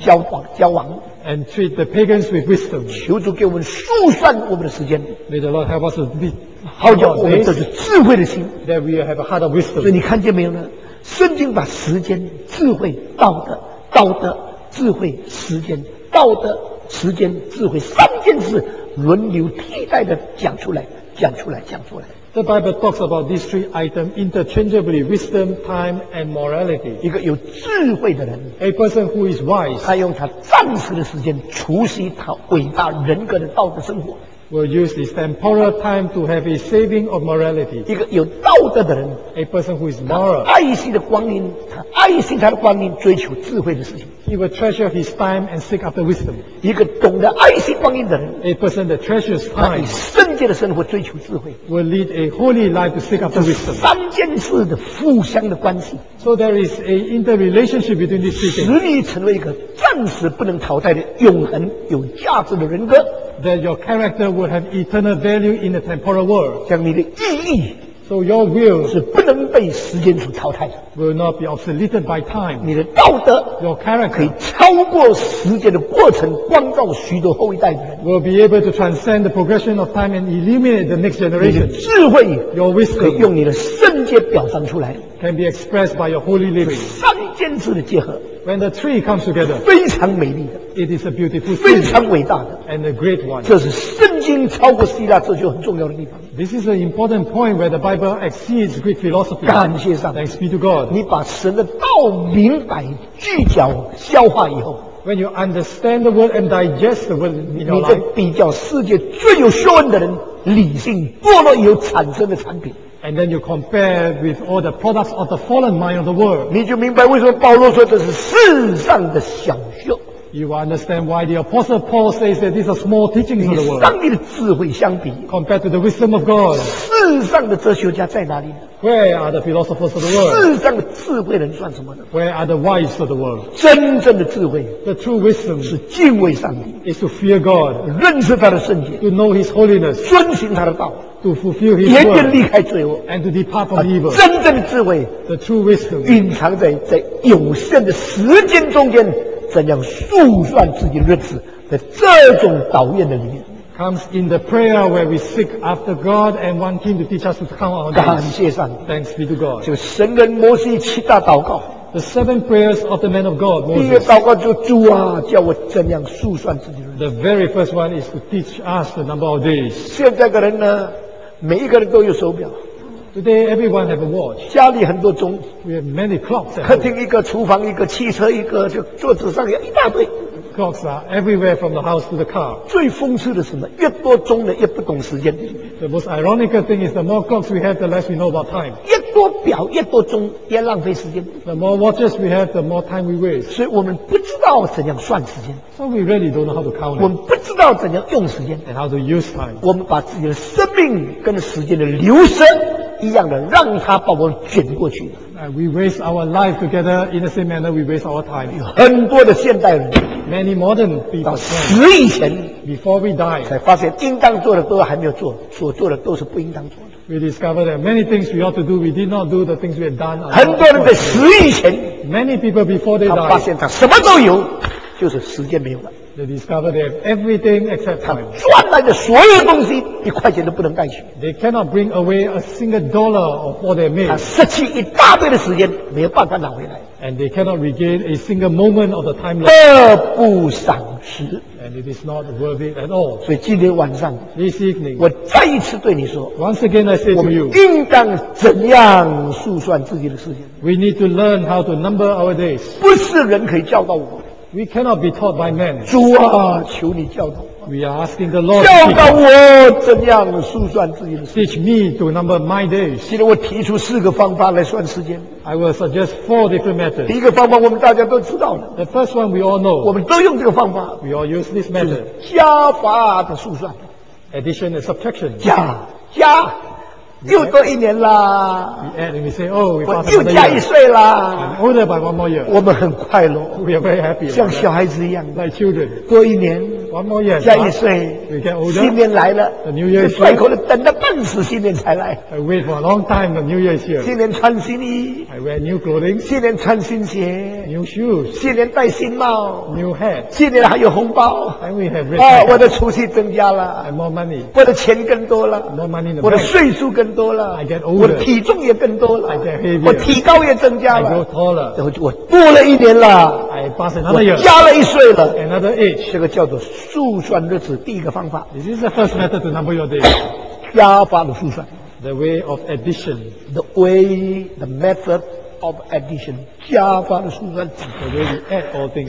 交往。 and treat the pagans with wisdom. 求主给我们数算我们的时间， May the Lord help us to be 好叫我们这是智慧的心。 that we have a heart of 所以 wisdom. 你看见没有呢？圣经把时间、智慧、道德、智慧、时间、道德、时间、智慧三件事轮流替代的讲出来。 The Bible talks about these three items interchangeably: wisdom, time, and morality. 一个有智慧的人， A person who is wise 他用他暂时的时间除息他伟大人格的道德生活。 will use his temporal time to have a saving of morality. 一个有道德的人， A person who is moral, 爱惜的光阴，他爱惜他的光阴，追求智慧的事情。 he will treasure his time and seek after wisdom. 一个懂得爱惜光阴的人， A person that treasures 他以 time 圣洁的生活追求智慧。 will lead a holy life to seek after wisdom. 三件事的互相的关系， So there is a interrelationship between these three 使 things. 你成为一个暂时不能淘汰的永恒有价值的人格。 That your character will have eternal value in the temporal world. 像你的意义 So your will 是不能被时间所淘汰的， will not be obsoleted by time. 你的道德 Your 可以 character 超过时间的过程，光照许多后一代的人。 will be able to transcend the progression of time and illuminate the next 你的 generation. 智慧 Your 可以 wisdom 用你的圣洁表彰出来。 can be expressed by your holy living. 三件事的结合， When the three comes together, 非常美丽的， it is a beautiful 非 thing 常伟大的。 and a great one. 这是圣经超过希腊哲学很重要的地方。 This is an important point where the Bible exceeds Greek philosophy. 感谢上帝， Thanks be to God. 你把神的道明白、聚焦、消化以后， When you understand the word and digest the word in 你 your 在 life, 比较世界最有学问的人理性堕落以后产生的产品， and then you compare with all the products of the fallen mind of the world, 你就明白为什么保罗说这是世上的小学。 you will understand why the Apostle Paul says that these are small teachings of 与 the world. 上帝的智慧相比， Compared to the wisdom of God, 世上的哲学家在哪里呢？ where are the philosophers of the world? 世上的智慧人算什么呢？ Where are the wise of the world? 真正的智慧 The true wisdom 是敬畏上帝， is to fear God, 认识他的圣洁， to know His holiness, 遵行他的道， to fulfill 远 His 远 word, 离开罪恶。 and to depart from evil. 真正的智慧 The true wisdom 蕴藏在有限的时间中间，怎样数算自己的日子，在这种祷愿的里面。 comes in the prayer where we seek after God and want Him to teach us to count our 感 days. 谢上帝， Thanks be to God. 这个神人摩西七大祷告， The 7 prayers of the man of God, 第一个 Moses. 祷告就主啊，叫我怎样数算自己的日子。 The very first one is to teach us the number of days. 现在的人呢，每一个人都有手表， Today, everyone have a watch. 家里很多钟， We have many clocks at 客 home. 厅一个，厨房一个，汽车一个，就桌子上有一大堆。 Clocks are everywhere from the house to the car. 最讽刺的是什么？越多钟的越不懂时间， The most ironical thing is the more clocks we have, the less we know about time. 越多表越多钟越浪费时间。 The more watches we have, the more time we waste. 所以我们不知道怎样算时间， So we really don't know how to count 我 it 们不知道怎样用时间， and how to use time. 我们把自己的生命跟时间的流失一样的，让它把我们卷过去。 We waste our life together in the same manner we waste our time. 很多的现代人 Many modern 到 people 死以前 before we die, 才发现，应当做的都还没有做，所做的都是不应当做的。 we discover that many things we ought to do, we did not do the things we had done. 很多人在死以前， Many people before they 他发 die, 现他什么都有，就是时间没有了。 they discover they have everything except 他 time. 赚来的所有东西，一块钱都不能带去。 They cannot bring away a single dollar of what they 他 made, 失去一大堆的时间，没有办法拿回来， and they cannot regain a single moment of the time lost, 得不偿失。 and it is not worth it at all. 所以今天晚上， This evening, 我再一次对你说， once again I say 我 to 们 you, 应当怎样数算自己的时间？ we need to learn how to number our days. 不是人可以教导我。 We cannot be taught by men. 主啊，求你教导我， We are asking the Lord 教 to 导我怎样数算自己的时间。 teach me to number my days. 今天我提出4个方法来算时间。 I will suggest 4 different 第 methods. 一个方法我们大家都知道了， The first one we all 我 know. 们都用这个方法， We all use this method. 加法的数算， Addition and subtraction. 加，又多1年啦， We add and we say, oh, we 我 passed 又 another 加1 year. 岁啦， I'm older by 1 more year. 我们很快乐， We are very happy. 像 about 小 that. 孩子一样的， Like children. 多1年， One more year. 加1岁 We get older. 新年来了 The new year is 外口的等了半死，新年才来。 I wait for a long time. The new year is here. 新年穿新衣， I wear new clothing, 新年穿新鞋， new shoes, 新年戴新帽， new hat. 新年还有红包。 And we have 哦，我 rich 的储蓄增加了， and more money. 我的钱更多了， More money in the 我的 bank. 岁数更多了 I get older. 我的体重也更多了 I get heavier. 我体高也增加 I grow 了， taller. 我多了1年了， I pass 我 another year. 加了1岁了。 Another age. 这个叫做速算日子，第一个方法， This is the first method to number your days. 加法的速算 The way of addition. ，the way, the method of addition， 加法的速算。 The way we add all things.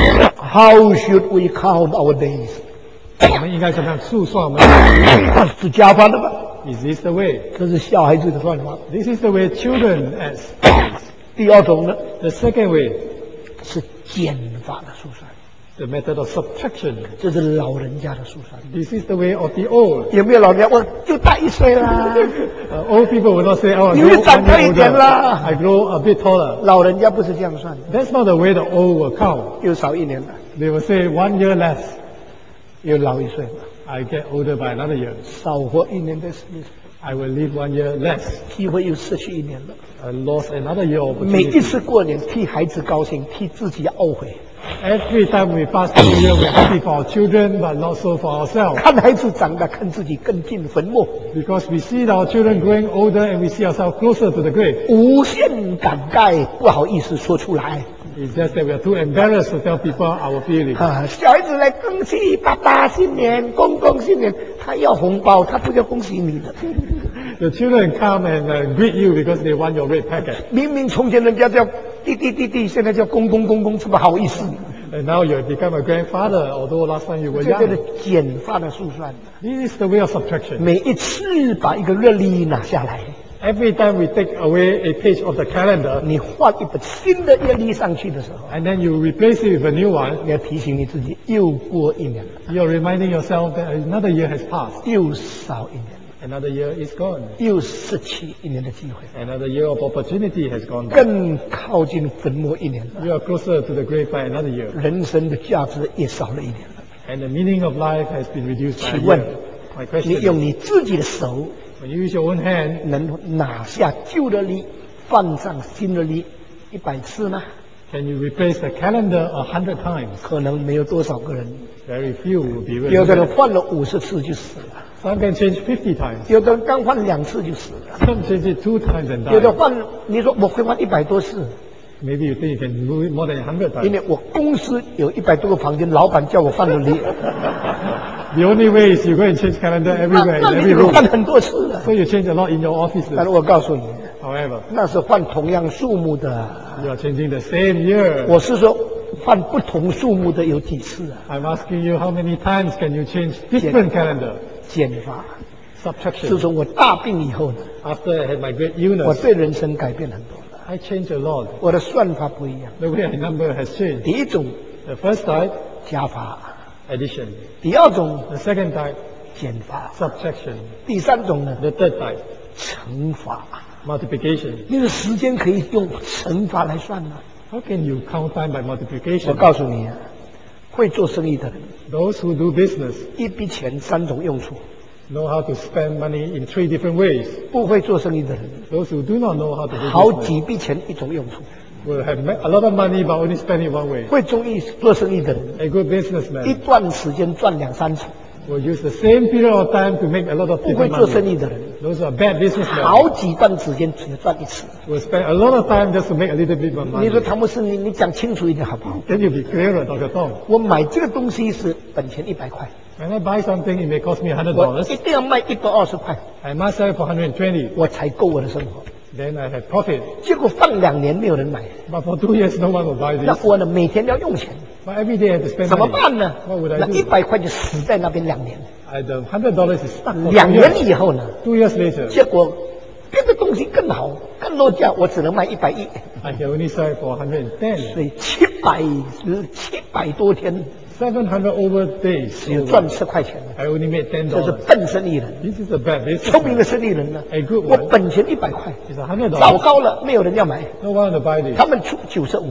How should we count our days？ 我们应该怎么样数算我们？ 是加法的吧？ Is this the way? 这是小孩子的算法。 This is the way children add days. 第二种呢 The second way, 是减法的速算， the method of subtraction. 这是老人家的速算。 This is the way of the old. 有没有老人家？我就大1岁啦。 Old people will not say, "Oh, I 你 grow 会 one 长大 year 一点 older. 啦。 I grow a bit taller." 老人家不是这样算的， That's not the way the old will count. 又少1年了， They will say 1 year less. 又老1岁了， I get older by another year. 少活1年的时间， I will live 1 year less. 机会又失去1年了。 I lost another year 每一 opportunity. 次过年，替孩子高兴，替自己懊悔。 Every time we pass the new year, we're happy for our children, but not so for ourselves. 看孩子长大，看自己更进坟墓， Because we see our children growing older and we see ourselves closer to the grave. 无限感慨，不好意思说出来。 It's just that we are too embarrassed to tell people our feelings. 啊，小孩子来恭喜爸爸新年，公公新年，他要红包，他不要恭喜你的。 The children come and greet you because they want your red packet. 明明从前人家叫弟弟弟弟，现在叫公公公公，这么好意思？ And now you have become a grandfather, although last time you were 这叫做 young. 减法的速算。 This is the way of subtraction. 每一次把一个日历拿下来， Every time we take away a page of the calendar 你换一本新的日历上去的时候， and then you replace it with a new one, 你要提醒你自己，又过1年了， you're reminding yourself that another year has passed. 又少1年了， Another year is gone. 又失去1年的机会， Another year of opportunity has gone by. 更靠近坟墓1年了， You are closer to the grave by another year. 人生的价值也少了1年了。 And the meaning of life has been reduced by a 请问 year. My 你 question 用 is, 你自己的手 when you use your own hand, 能拿下旧日历，放上新日历100次吗？ can you replace the calendar 100 times? 可能没有多少个人， Very few will be 有 able 的人 to. 换了50次就死了， Some can change 50 times. 有的人刚换2次就死了， Some change it 2 times and 有的 die. 换，你说我会换100多次， Maybe you think you can do it more than 100 因 times. 为我公司有100多个房间，老板叫我换日历， The only way is you go and change calendar 那 everywhere, 那 in 你 every 就换 room. 很多次了。 So you change a lot in your 但是 offices. 我告诉你， However, 那是换同样数目的， you are changing the same year. 我是说换不同数目的有几次啊？ I'm asking you how many times can you change different calendar? 减法。自 Subtraction. 从我大病以后呢， After I had my great 我 illness, 对人生改变很多了， I changed a lot. 我的算法不一样。 The way I number has changed. 第一种 The first type, 加法， addition. 第二种 The second type, 减法， subtraction. 第三种呢 The third type, 乘法。 multiplication. 那个时间可以用乘法来算吗？ How can you count time by 我 multiplication? 告诉你啊，会做生意的人， Those who do business 一笔钱3种用处； know how to spend money in 3 different ways. 不会做生意的人， Those who do not know how to do 好 business 几笔钱1种用处； will have a lot of money but only spend it one way. 会做生意的人， A good 一 businessman 段时间赚2-3次； will use the same period of time to make a lot of 不会 different 做生 money. 意的人， Those who are bad businessmen 好几段时间只赚1次。 will spend a lot of time just to make a little bit of 你说 money. 唐牧师，你讲清楚一点好不好？ Can you be clearer, Dr. Tong? 我买这个东西是本钱100块， When I buy something, it may cost me 我 $100. 一定要卖120块， I must sell it for 120. 我才够我的生活。 Then I have profit. 结果放2年没有人买， But for 2 years, no one will buy 那 this. 我呢每天要用钱， But every day I have to spend 怎么 money. 办呢？ What would I 那 do? 100块就死在那边2年， The $100 is stuck for 2 2 年 years. 以后呢， 2 years later, 结果别的东西更好，更多价，我只能卖110， I can only sell it for 110. 所以700多天 700 over days. 只有赚10块钱， I only made 这是 $10. 笨生意人。 This is a bad 聪明的 business. 生意人呢 A good， 我 one 本钱100块， It's $100. 糟糕了，没有人要买， No one will buy this. 他们出95，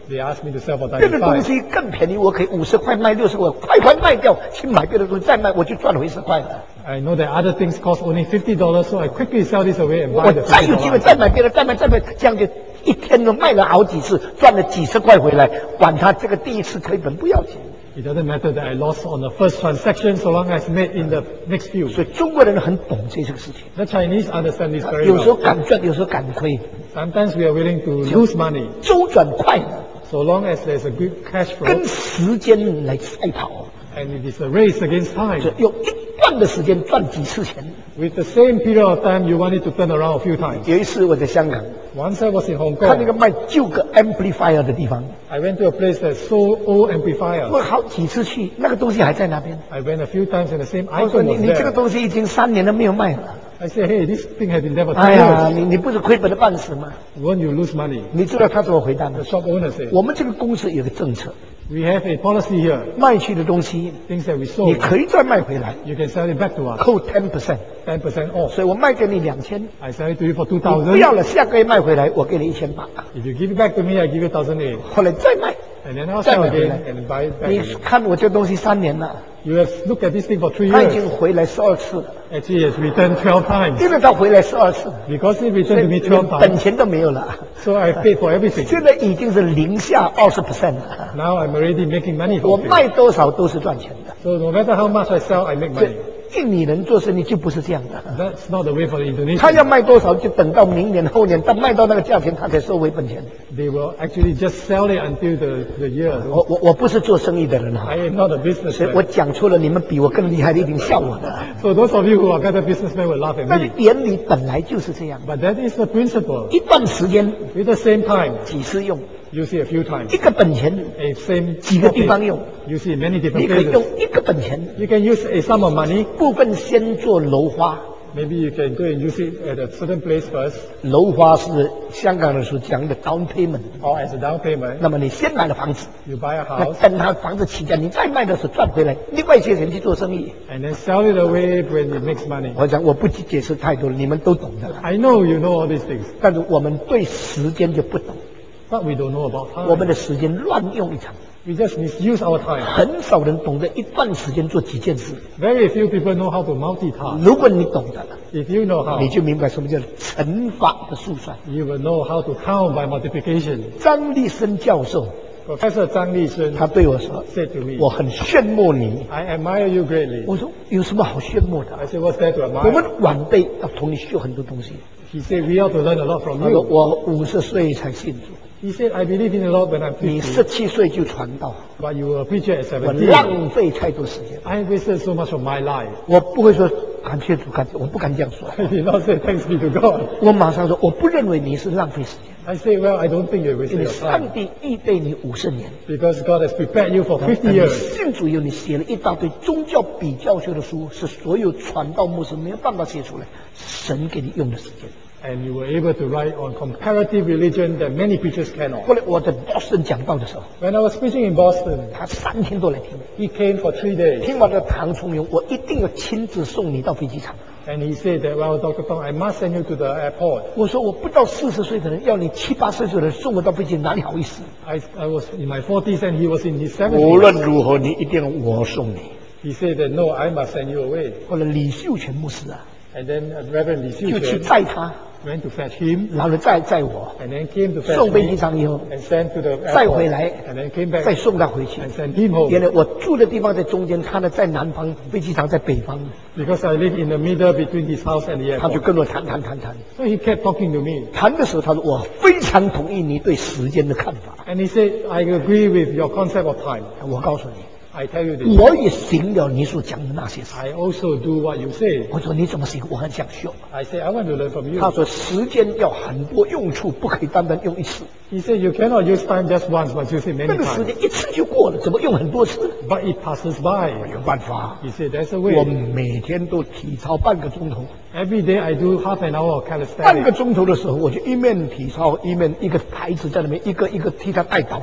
They asked me to sell for 别的东 95. 西更便宜，我可以50块卖60块，快快卖掉，去买别的东西，再卖我就赚回10块了。 I know that other things cost only $50, so I quickly sell this away and 我 buy the 再有机会 $50. 再买别的，再卖，这样就一天都卖了好几次，赚了几十块回来，管他这个第一次亏本不要紧。 It doesn't matter that I lost on the first transaction, so long as I made in the next few. 所以中国人很懂这个事情， The Chinese understand this very 有时候 well. 敢赚，有时候敢亏， Sometimes we are willing to lose money, 周转快了， so long as there's a good cash 跟 flow, 时间来赛跑， and it is a race against 就 time. 用一段的时间赚几次钱。 With the same period of time, you want it to turn around a few times. 有一次我在香港 Once I was in Hong 看那个 Kong, 卖旧个 amplifier 的地方， I went to a place that sold old 我 amplifiers. 好几次去，那个东西还在那边。 I went a few times and the same 我说 item 你 was 你这个 there. 东西已经3年了没有卖了。 I said, hey, this thing has been there for 哎呀， 10 years. 你不是亏本的半死吗？ Won't you lose money? 你知道他怎么回答吗 The？shop owner said, 我们这个公司有个政策， we have a policy here. 卖去的东西 Things that we 你 sold, 可以再卖回来， you can sell it back to us. 扣10%。 10% off. 所以我卖给你2000， I sell it to you for 你不要 2,000. 了，下个月卖回来我给你1800， If you give it back to me, I give you 1,008. 后来再卖。 And then I'll 再 sell 买回 again 来 and buy it back 你 again. 看我这东西3年了， You have looked at this thing for 3 他已 years. 经回来12次了， Actually, it has returned 12 times. 因为他回来12次， Because it 所 returned 以 to me 连 12 本 times, 钱都没有了。 so I paid for everything. 现在已经是0下20% 了， Now I'm already making money 我 from it. 卖多少都是赚钱的。 So no matter how much I sell, I make 这 money. 印尼人做生意就不是这样的， That's not the way for the 他要 Indonesians. 卖多少就等到明年后年，但卖到那个价钱他才收回本钱。 They will actually just sell it until the year. 我不是做生意的人哈， I am not a 所以我 businessman. 讲错了，你们比我更厉害的一定笑我的。 So those of you who are better businessmen will laugh at 但是 me. 原理本来就是这样， But that is the principle. 一段时间 With the same time, 几次用， you see a few times. 一个本钱 A same 几个地方 profit, 用， you see many 你 different 可以用 places. 一个本钱， You can use a sum of money. 部分先做楼花。 Maybe you can go and use it at a certain place first, 楼花是香港人所讲的 down payment， or as a down payment. 那么你先买了房子， You buy a 那 house 等他房子起价，你再卖的时候赚回来，另外一些钱去做生意。 and then sell it away when it makes money. 我讲我不解释太多了，你们都懂的了。 I know you know all these things, 但是我们对时间就不懂， but we don't know about 我们 time. 的时间乱用一场， We just misuse our time. 很少人懂得一段时间做几件事。 Very few people know how to multitask. 如果你懂得了， If you know 你 how, 就明白什么叫乘法的速算。 you will know how to count by multiplication. 张立生教授 Professor Zhang Lishun 他对我说 said to：“ me, 我很羡慕你。 I admire you greatly. ” 我说：“有什么好羡慕的？ I said, what's there to 我们 admire? 晚辈要从你学很多东西。 He said, we ought to learn a lot from 他说：“ you. 我50岁才信主， He said, I believe in the Lord when I'm 你 50, 17岁就传道， but you were a preacher at 我 17. 浪费太多时间。 I wasted so much of my life. 我不会说感谢主，感谢，我不敢这样说。 I did not say thanks be to God. 我马上说，我不认为你是浪费时间， I say, well, I don't think you 因 wasted 为 your 上 time 帝预备你50年。 because God has prepared you for 50 等你 years. 信主以后，你写了一大堆宗教比较学的书，是所有传道牧师没有办法写出来，神给你用的时间。 And you were able to write on comparative religion that many preachers cannot. 后来我在 Boston 讲道的时候， When I was preaching in Boston, 他3天都来听， he came for 3 days. 听完了唐崇荣，我一定要亲自送你到飞机场。 And he said that, well, Dr. Tong, I must send you to the airport. 我说我不到40岁的人，要你7、8岁的人送我到飞机，哪里好意思？ I was in my 40s and he was in his 无 70s. 论如何，你一定要我送你。 He said that, no, I must send you away. 后来李秀全牧师啊， And then Reverend Li 就去 Xiuquan 载他， went to fetch him 然后载我， and then came to 送 fetch 飞机 me 场以后， and sent to the 再回 airport 来， and then came back 再送他回去。 and sent him home. 原来我住的地方在中间，他呢在南方，飞机场在北方， Because I live in the middle between his house and the 他就 airport. 跟我谈。 So he kept talking to me. 谈的时候，他说我非常同意你对时间的看法。 And he said, I agree with your concept of time. 我告诉你， I tell you this. 我也行了你所讲的那些事。 I also do what you say. 我说你怎么行？我很想学。 I say, I want to learn from you. 他说时间要很多用处，不可以单单用一次。 He said, you cannot use time just once, but use it 那 many 个时 times. 间一次就过了，怎么用很多次？ But it passes by. 没有办法， He said, there's a 我 way. 每天都体操半个钟头。 Every day I do half an hour of 半个 calisthenics. 钟头的时候，我就一面体操，一面一个台子在那边，一个一个替他带导。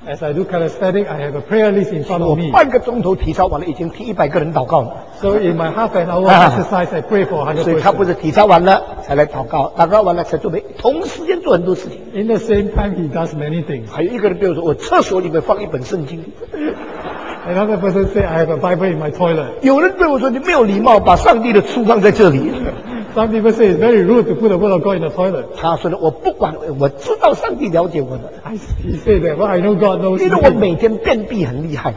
As I do calisthenics, I have a prayer list in front 我 of me. 半个钟头体操完了，已经替100个人祷告了。 So in my half an hour exercise, I pray for 100 所以他不 persons. 是体操完了才来祷告，祷告完了才准备同时间做很多事情。 In the same time, he does many things. 还有一个人对我说：“我厕所里面放一本圣经。” Another person say, I have a Bible in my toilet. 有人对我说：“你没有礼貌，把上帝的书放在这里。” Some people say it's very rude to put the word of God in the toilet. 他说的：“我不管，我知道上帝了解我的， He said that, well, I know God knows 因为我 me 每天便秘很厉害，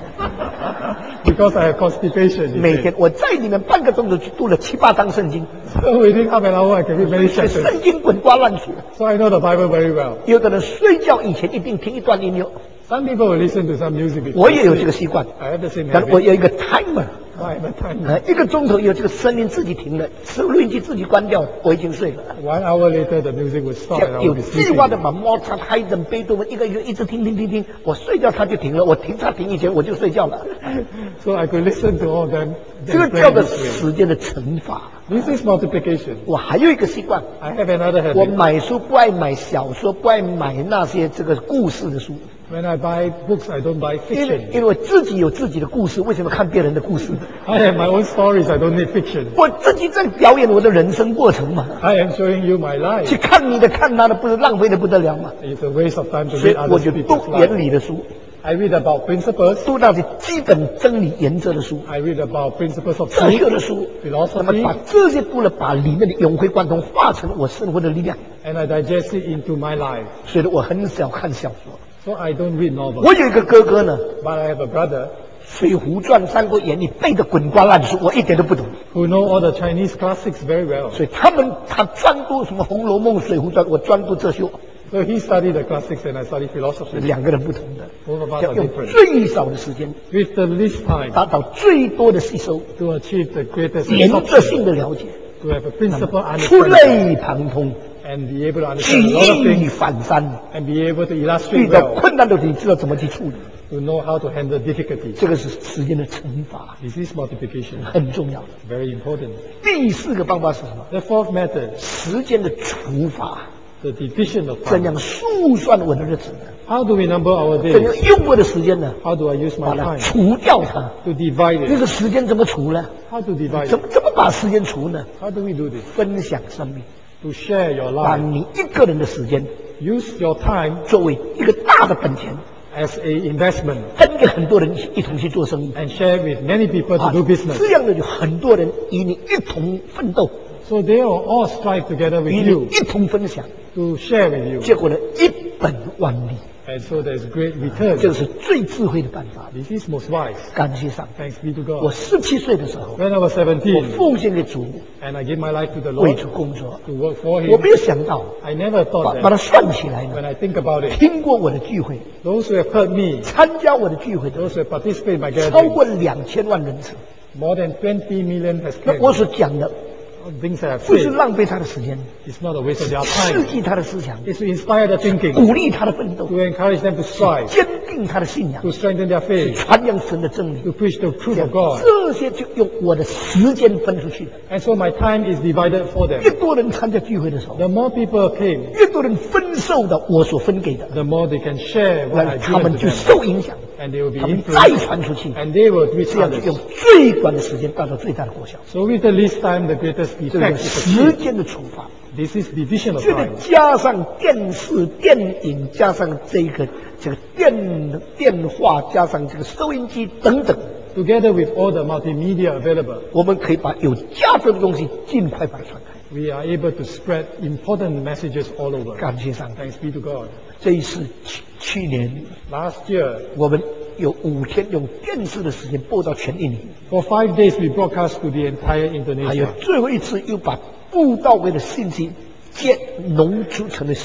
because I have constipation. He 每 said. 天我在里面半个钟头就读了7、8章圣经， So within half an hour, I can read many 所以 chapters. 圣经滚瓜烂熟。 So I know the Bible very well. 有的人睡觉以前一定听一段音乐， Some people will listen to some music before 我也有这 sleep. 个习惯， I have the same 但我 habit. 有一个 timer。” I have a time. 1个钟头以后，这个声音自己停了，录音机自己关掉，我已经睡了。 1 hour later, the music will stop 这 and 样 I 有 will be 计划的 sleeping. 把莫扎特、海顿、贝多芬一个一直听，我睡觉它就停了，我它停以前我就睡觉了。 So I could listen to all of them. 这个 and pray 叫做 this way. 时间的乘法。 This is multiplication. 我还有一个习惯， I have another 我 habit. 买书不爱买小说，不爱买那些这个故事的书， When I buy books, I don't buy 因为 fiction. 我自己有自己的故事，为什么看别人的故事？ I have my own stories. I don't need fiction. 我自己在表演我的人生过程嘛。 I am showing you my 去 life. 看你的看他的，不是浪费的不得了吗？ It's a waste of time to 所以 read 我 other 就 people's 读原 lives. 理的书， I read about principles. 读那些基本真理原则的书， I read about principles of 哲学 truth, 的书。那么 philosophy, 把这些读了，把里面的融会贯通，化成我生活的力量。 and I digest it into my life. 所以我很少看小说。 So I don't read novels. 我有一个哥哥呢， But I have a brother 《水浒传》《三国演义》背得滚瓜烂熟，我一点都不懂。 who know all the Chinese classics very well. 所以他专读什么《红楼梦》《水浒传》，我专读哲学， So he studied the classics and I studied philosophy. 两个人不同的， Both of us 要 are 用 different. 最少的时间 With the least time 达到最多的吸收， to achieve the greatest 原则 absorption, 性的了解， to have a principle 触 understanding 类旁通， and be able to 举 understand a lot of 一 things 反三。 and be able to 遇 illustrate 到 well, 困难的时候，你知道怎么去处理， to know how to handle difficulties. 这个是时间的乘法， This is multiplication. 很重要。 Very important. 第4个方法是什么？ The fourth method, 时间的除法， the division of 怎 time. 样数算我的日子呢？ How do we number our 怎样 days? 用我的时间呢？ How do I use 把 my 它 time? 除掉它。 To divide 那 it. 个时间怎么除呢？ How to divide 怎 it? 么把时间除呢？ How do we do this? 分享生命， To share your 把 life. 你一个人的时间 Use your time 作为一个大的本钱， as a investment 分给很多人一同去做生意。 and share with many people to do 这 business. 样的有很多人与你一同奋斗， So they will all strive together with 与 you 你一同分享， to share with you. 结果呢，一本万利， And so there's great 这 return. 是最智慧的办法。 This is most wise. 感谢上帝， Thanks be to 我 God. 17岁的时候， When I was 我 17 奉献给主， and I gave my life to the 为 Lord 主工作。 to work for 我 Him, 没有想到， I never 把 thought 它 that 算起来 when 呢， I think about it, 听过我的聚会， those who have heard me, 参加我的聚会的 those who have participated in my 超 gathering, 过2000万人次。 more than 20 million has 那 came. 我所讲的， Things that I've 不是 said, 浪费他的时间， it's not a waste of their 刺 time. 激他的思想， It's to inspire their thinking, 鼓励他的奋斗 to，encourage them to strive, 坚定他的信仰 to，strengthen their faith, 传扬神的真理。 to preach the truth 这样 of God. 这些就用我的时间分出去的。 And so my time is divided for 越 them. 多人参加聚会的时候， The more people came, 越多人分受到我所分给的， the more they can share what 那 I 他 give 们 to 就 them. 受影响， And they will be 他们再 influenced 传出去， and they will reach 这样就 others. 用最短的时间达到最大的果效。 So with the least time, the greatest 这个 effect is 时 achieved. 间的处罚， This is division of 这个 time. 加上电视、电影，加上这个电话，加上这个收音机等等， Together with all the multimedia available, 我们可以把有价值的东西尽快把它传开。 we are able to spread important messages all over. 感谢上帝， Thanks be to God. 这一次去年 Last year, 我们有5天用电视的时间播到全印尼， for 5 days, we broadcast to the entire 还有 Indonesia. 最后一次又把布道会的信息浓缩成了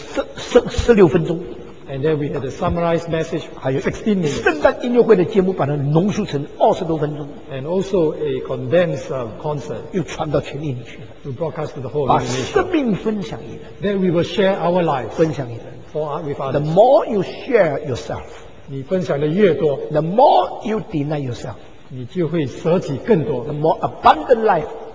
16分钟， And then we had a summarized message, 还有 16 minutes, 圣诞音乐会的节目把它浓缩成20多分钟， and also a condensed concert 又传到全印尼去了。 to broadcast to the whole 把 Indonesia. 生命分享给人， Then we will share our lives 分享给人。 with The others. more you share yourself, 你分享的越多， the more you deny yourself, 你就会舍己更多 the more abundant life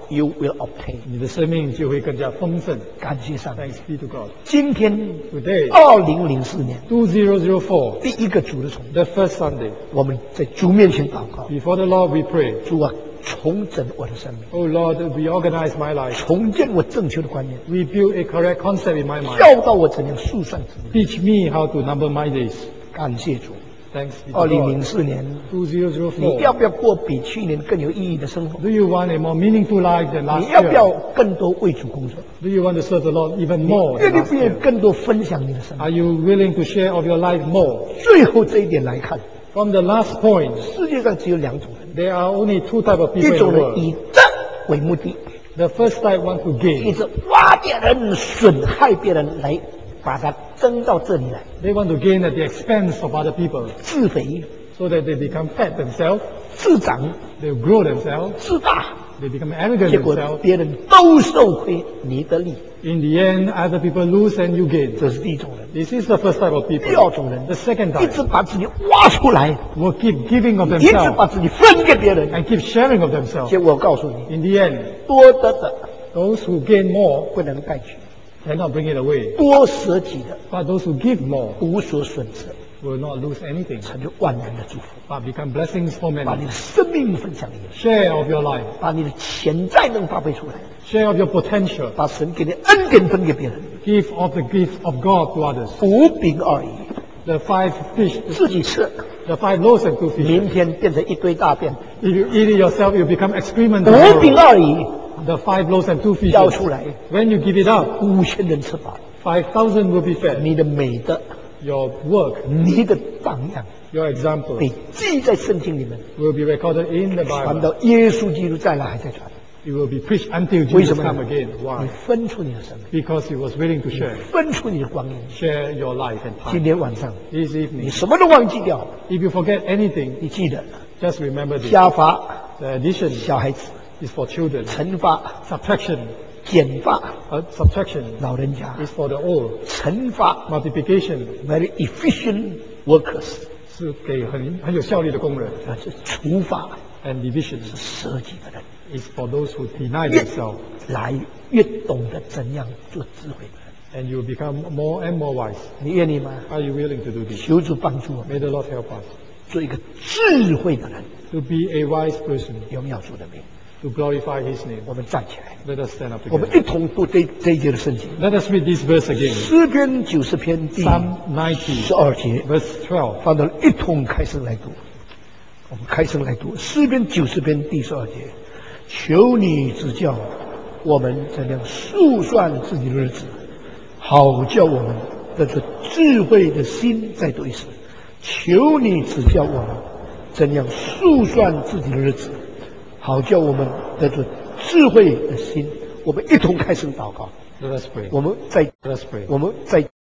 you will obtain。 你的生命就会更加丰盛。 感谢上帝。 Thanks be to God. 今天 Today, 2004年 2004, 第一个主的崇拜， the first Sunday, 我们在主面前祷告， before the Lord we pray, 主啊，重整我的生命， Oh Lord, reorganize my life. 重建我正确的观念， Rebuild a correct concept in my mind. 教导我怎样数算自己。 Teach me how to number my days. 感谢主。 Thanks be to 2004年， God. 你要 2004. 不要过比去年更有意义的生活？ Do you want a more meaningful life than 你 last 要不要 year? 更多为主工作？ Do you want to serve the Lord even 你 more 愿 than 意 last 不愿意 year? 更多分享你的生命？ Are you willing to share of your life more? 最后这一点来看， From the last point, 世界上只有两种人， there are only two types of 一 people in 种 the 人 world. 以德为目的， The first type want to 一 gain. 直挖别人、损害别人，来把他争到这里来， They want to gain at the expense of other people 自肥、 so that they become fat themselves, 自长、 they grow themselves, 自大， they become arrogant 结果 themselves. 别人都受亏，你得利。 In the end, other people lose and you gain. 这是第一种人。 This is the first type of 第 people. 二种人 The second 一直 type 把自己挖出来， will keep giving of 一直 themselves 把自己分给别人。 and keep sharing of themselves. 结果我告诉你， In the end, 多得的 those who gain more 不能带去， cannot bring it away, 多舍己的 but those who give more 无所损失， will not lose anything, 成就万人的祝福。 but become blessings for 把 many. 你的生命分享给人， Share of your life, 把你的潜在能发挥出来， share of your potential, 把神给你恩典分给别人。 give of the gift of God to others. 5饼2鱼， The 5 fish, 自己吃， the 5 loaves and 2 fishes. 明天变成一堆大便。 If you eat it yourself, you become excrement. 5饼 tomorrow. 2鱼 The 5 loaves and 2 交 fishes. 出来， When you give it up, 5000人吃饱。 5,000 will be fed. 你的美德， Your work, 你的榜样 your example 被记在圣经里面， will be recorded in the 传 Bible. 到耶稣基督再来还在传。 It will be preached until 为什 Jesus 么 come 呢？ again. 你 Why? 分出你的生命， Because he was willing to share. 分出你的光阴。 Share your life and 今 time. 天晚上 This 你 evening, 什么都忘记掉， if you forget anything, 你记得 just remember this. 加法 The addition 小孩子， is for children. 乘法 Subtraction, 减法 subtraction 老人家， is for the old. 乘法 Multiplication very efficient workers， 是给很有效率的工人。 是除法 And division 舍己的人， is for those who deny 越 themselves. 来越懂得怎样做智慧的人。 And you become more and more wise. 你愿意吗？ Are you willing to do this? 求主帮助我们 May the Lord help us 做一个智慧的人， to be a wise person, 荣耀主的名。 to glorify His name. 我们站起来， Let us stand up 我们 together. 一同读这一节的圣经。 Let us read this verse again. 诗篇90篇第 Psalm 90, 12节， verse 12. 放到一同开声来读。我们开声来读诗篇90篇第12节，求你指教我们怎样数算自己的日子，好叫我们得着智慧的心。再读一次，求你指教我们怎样数算自己的日子，好叫我们得着智慧的心。我们一同开声祷告。 Let us pray. 我们在 Let us pray. 我们在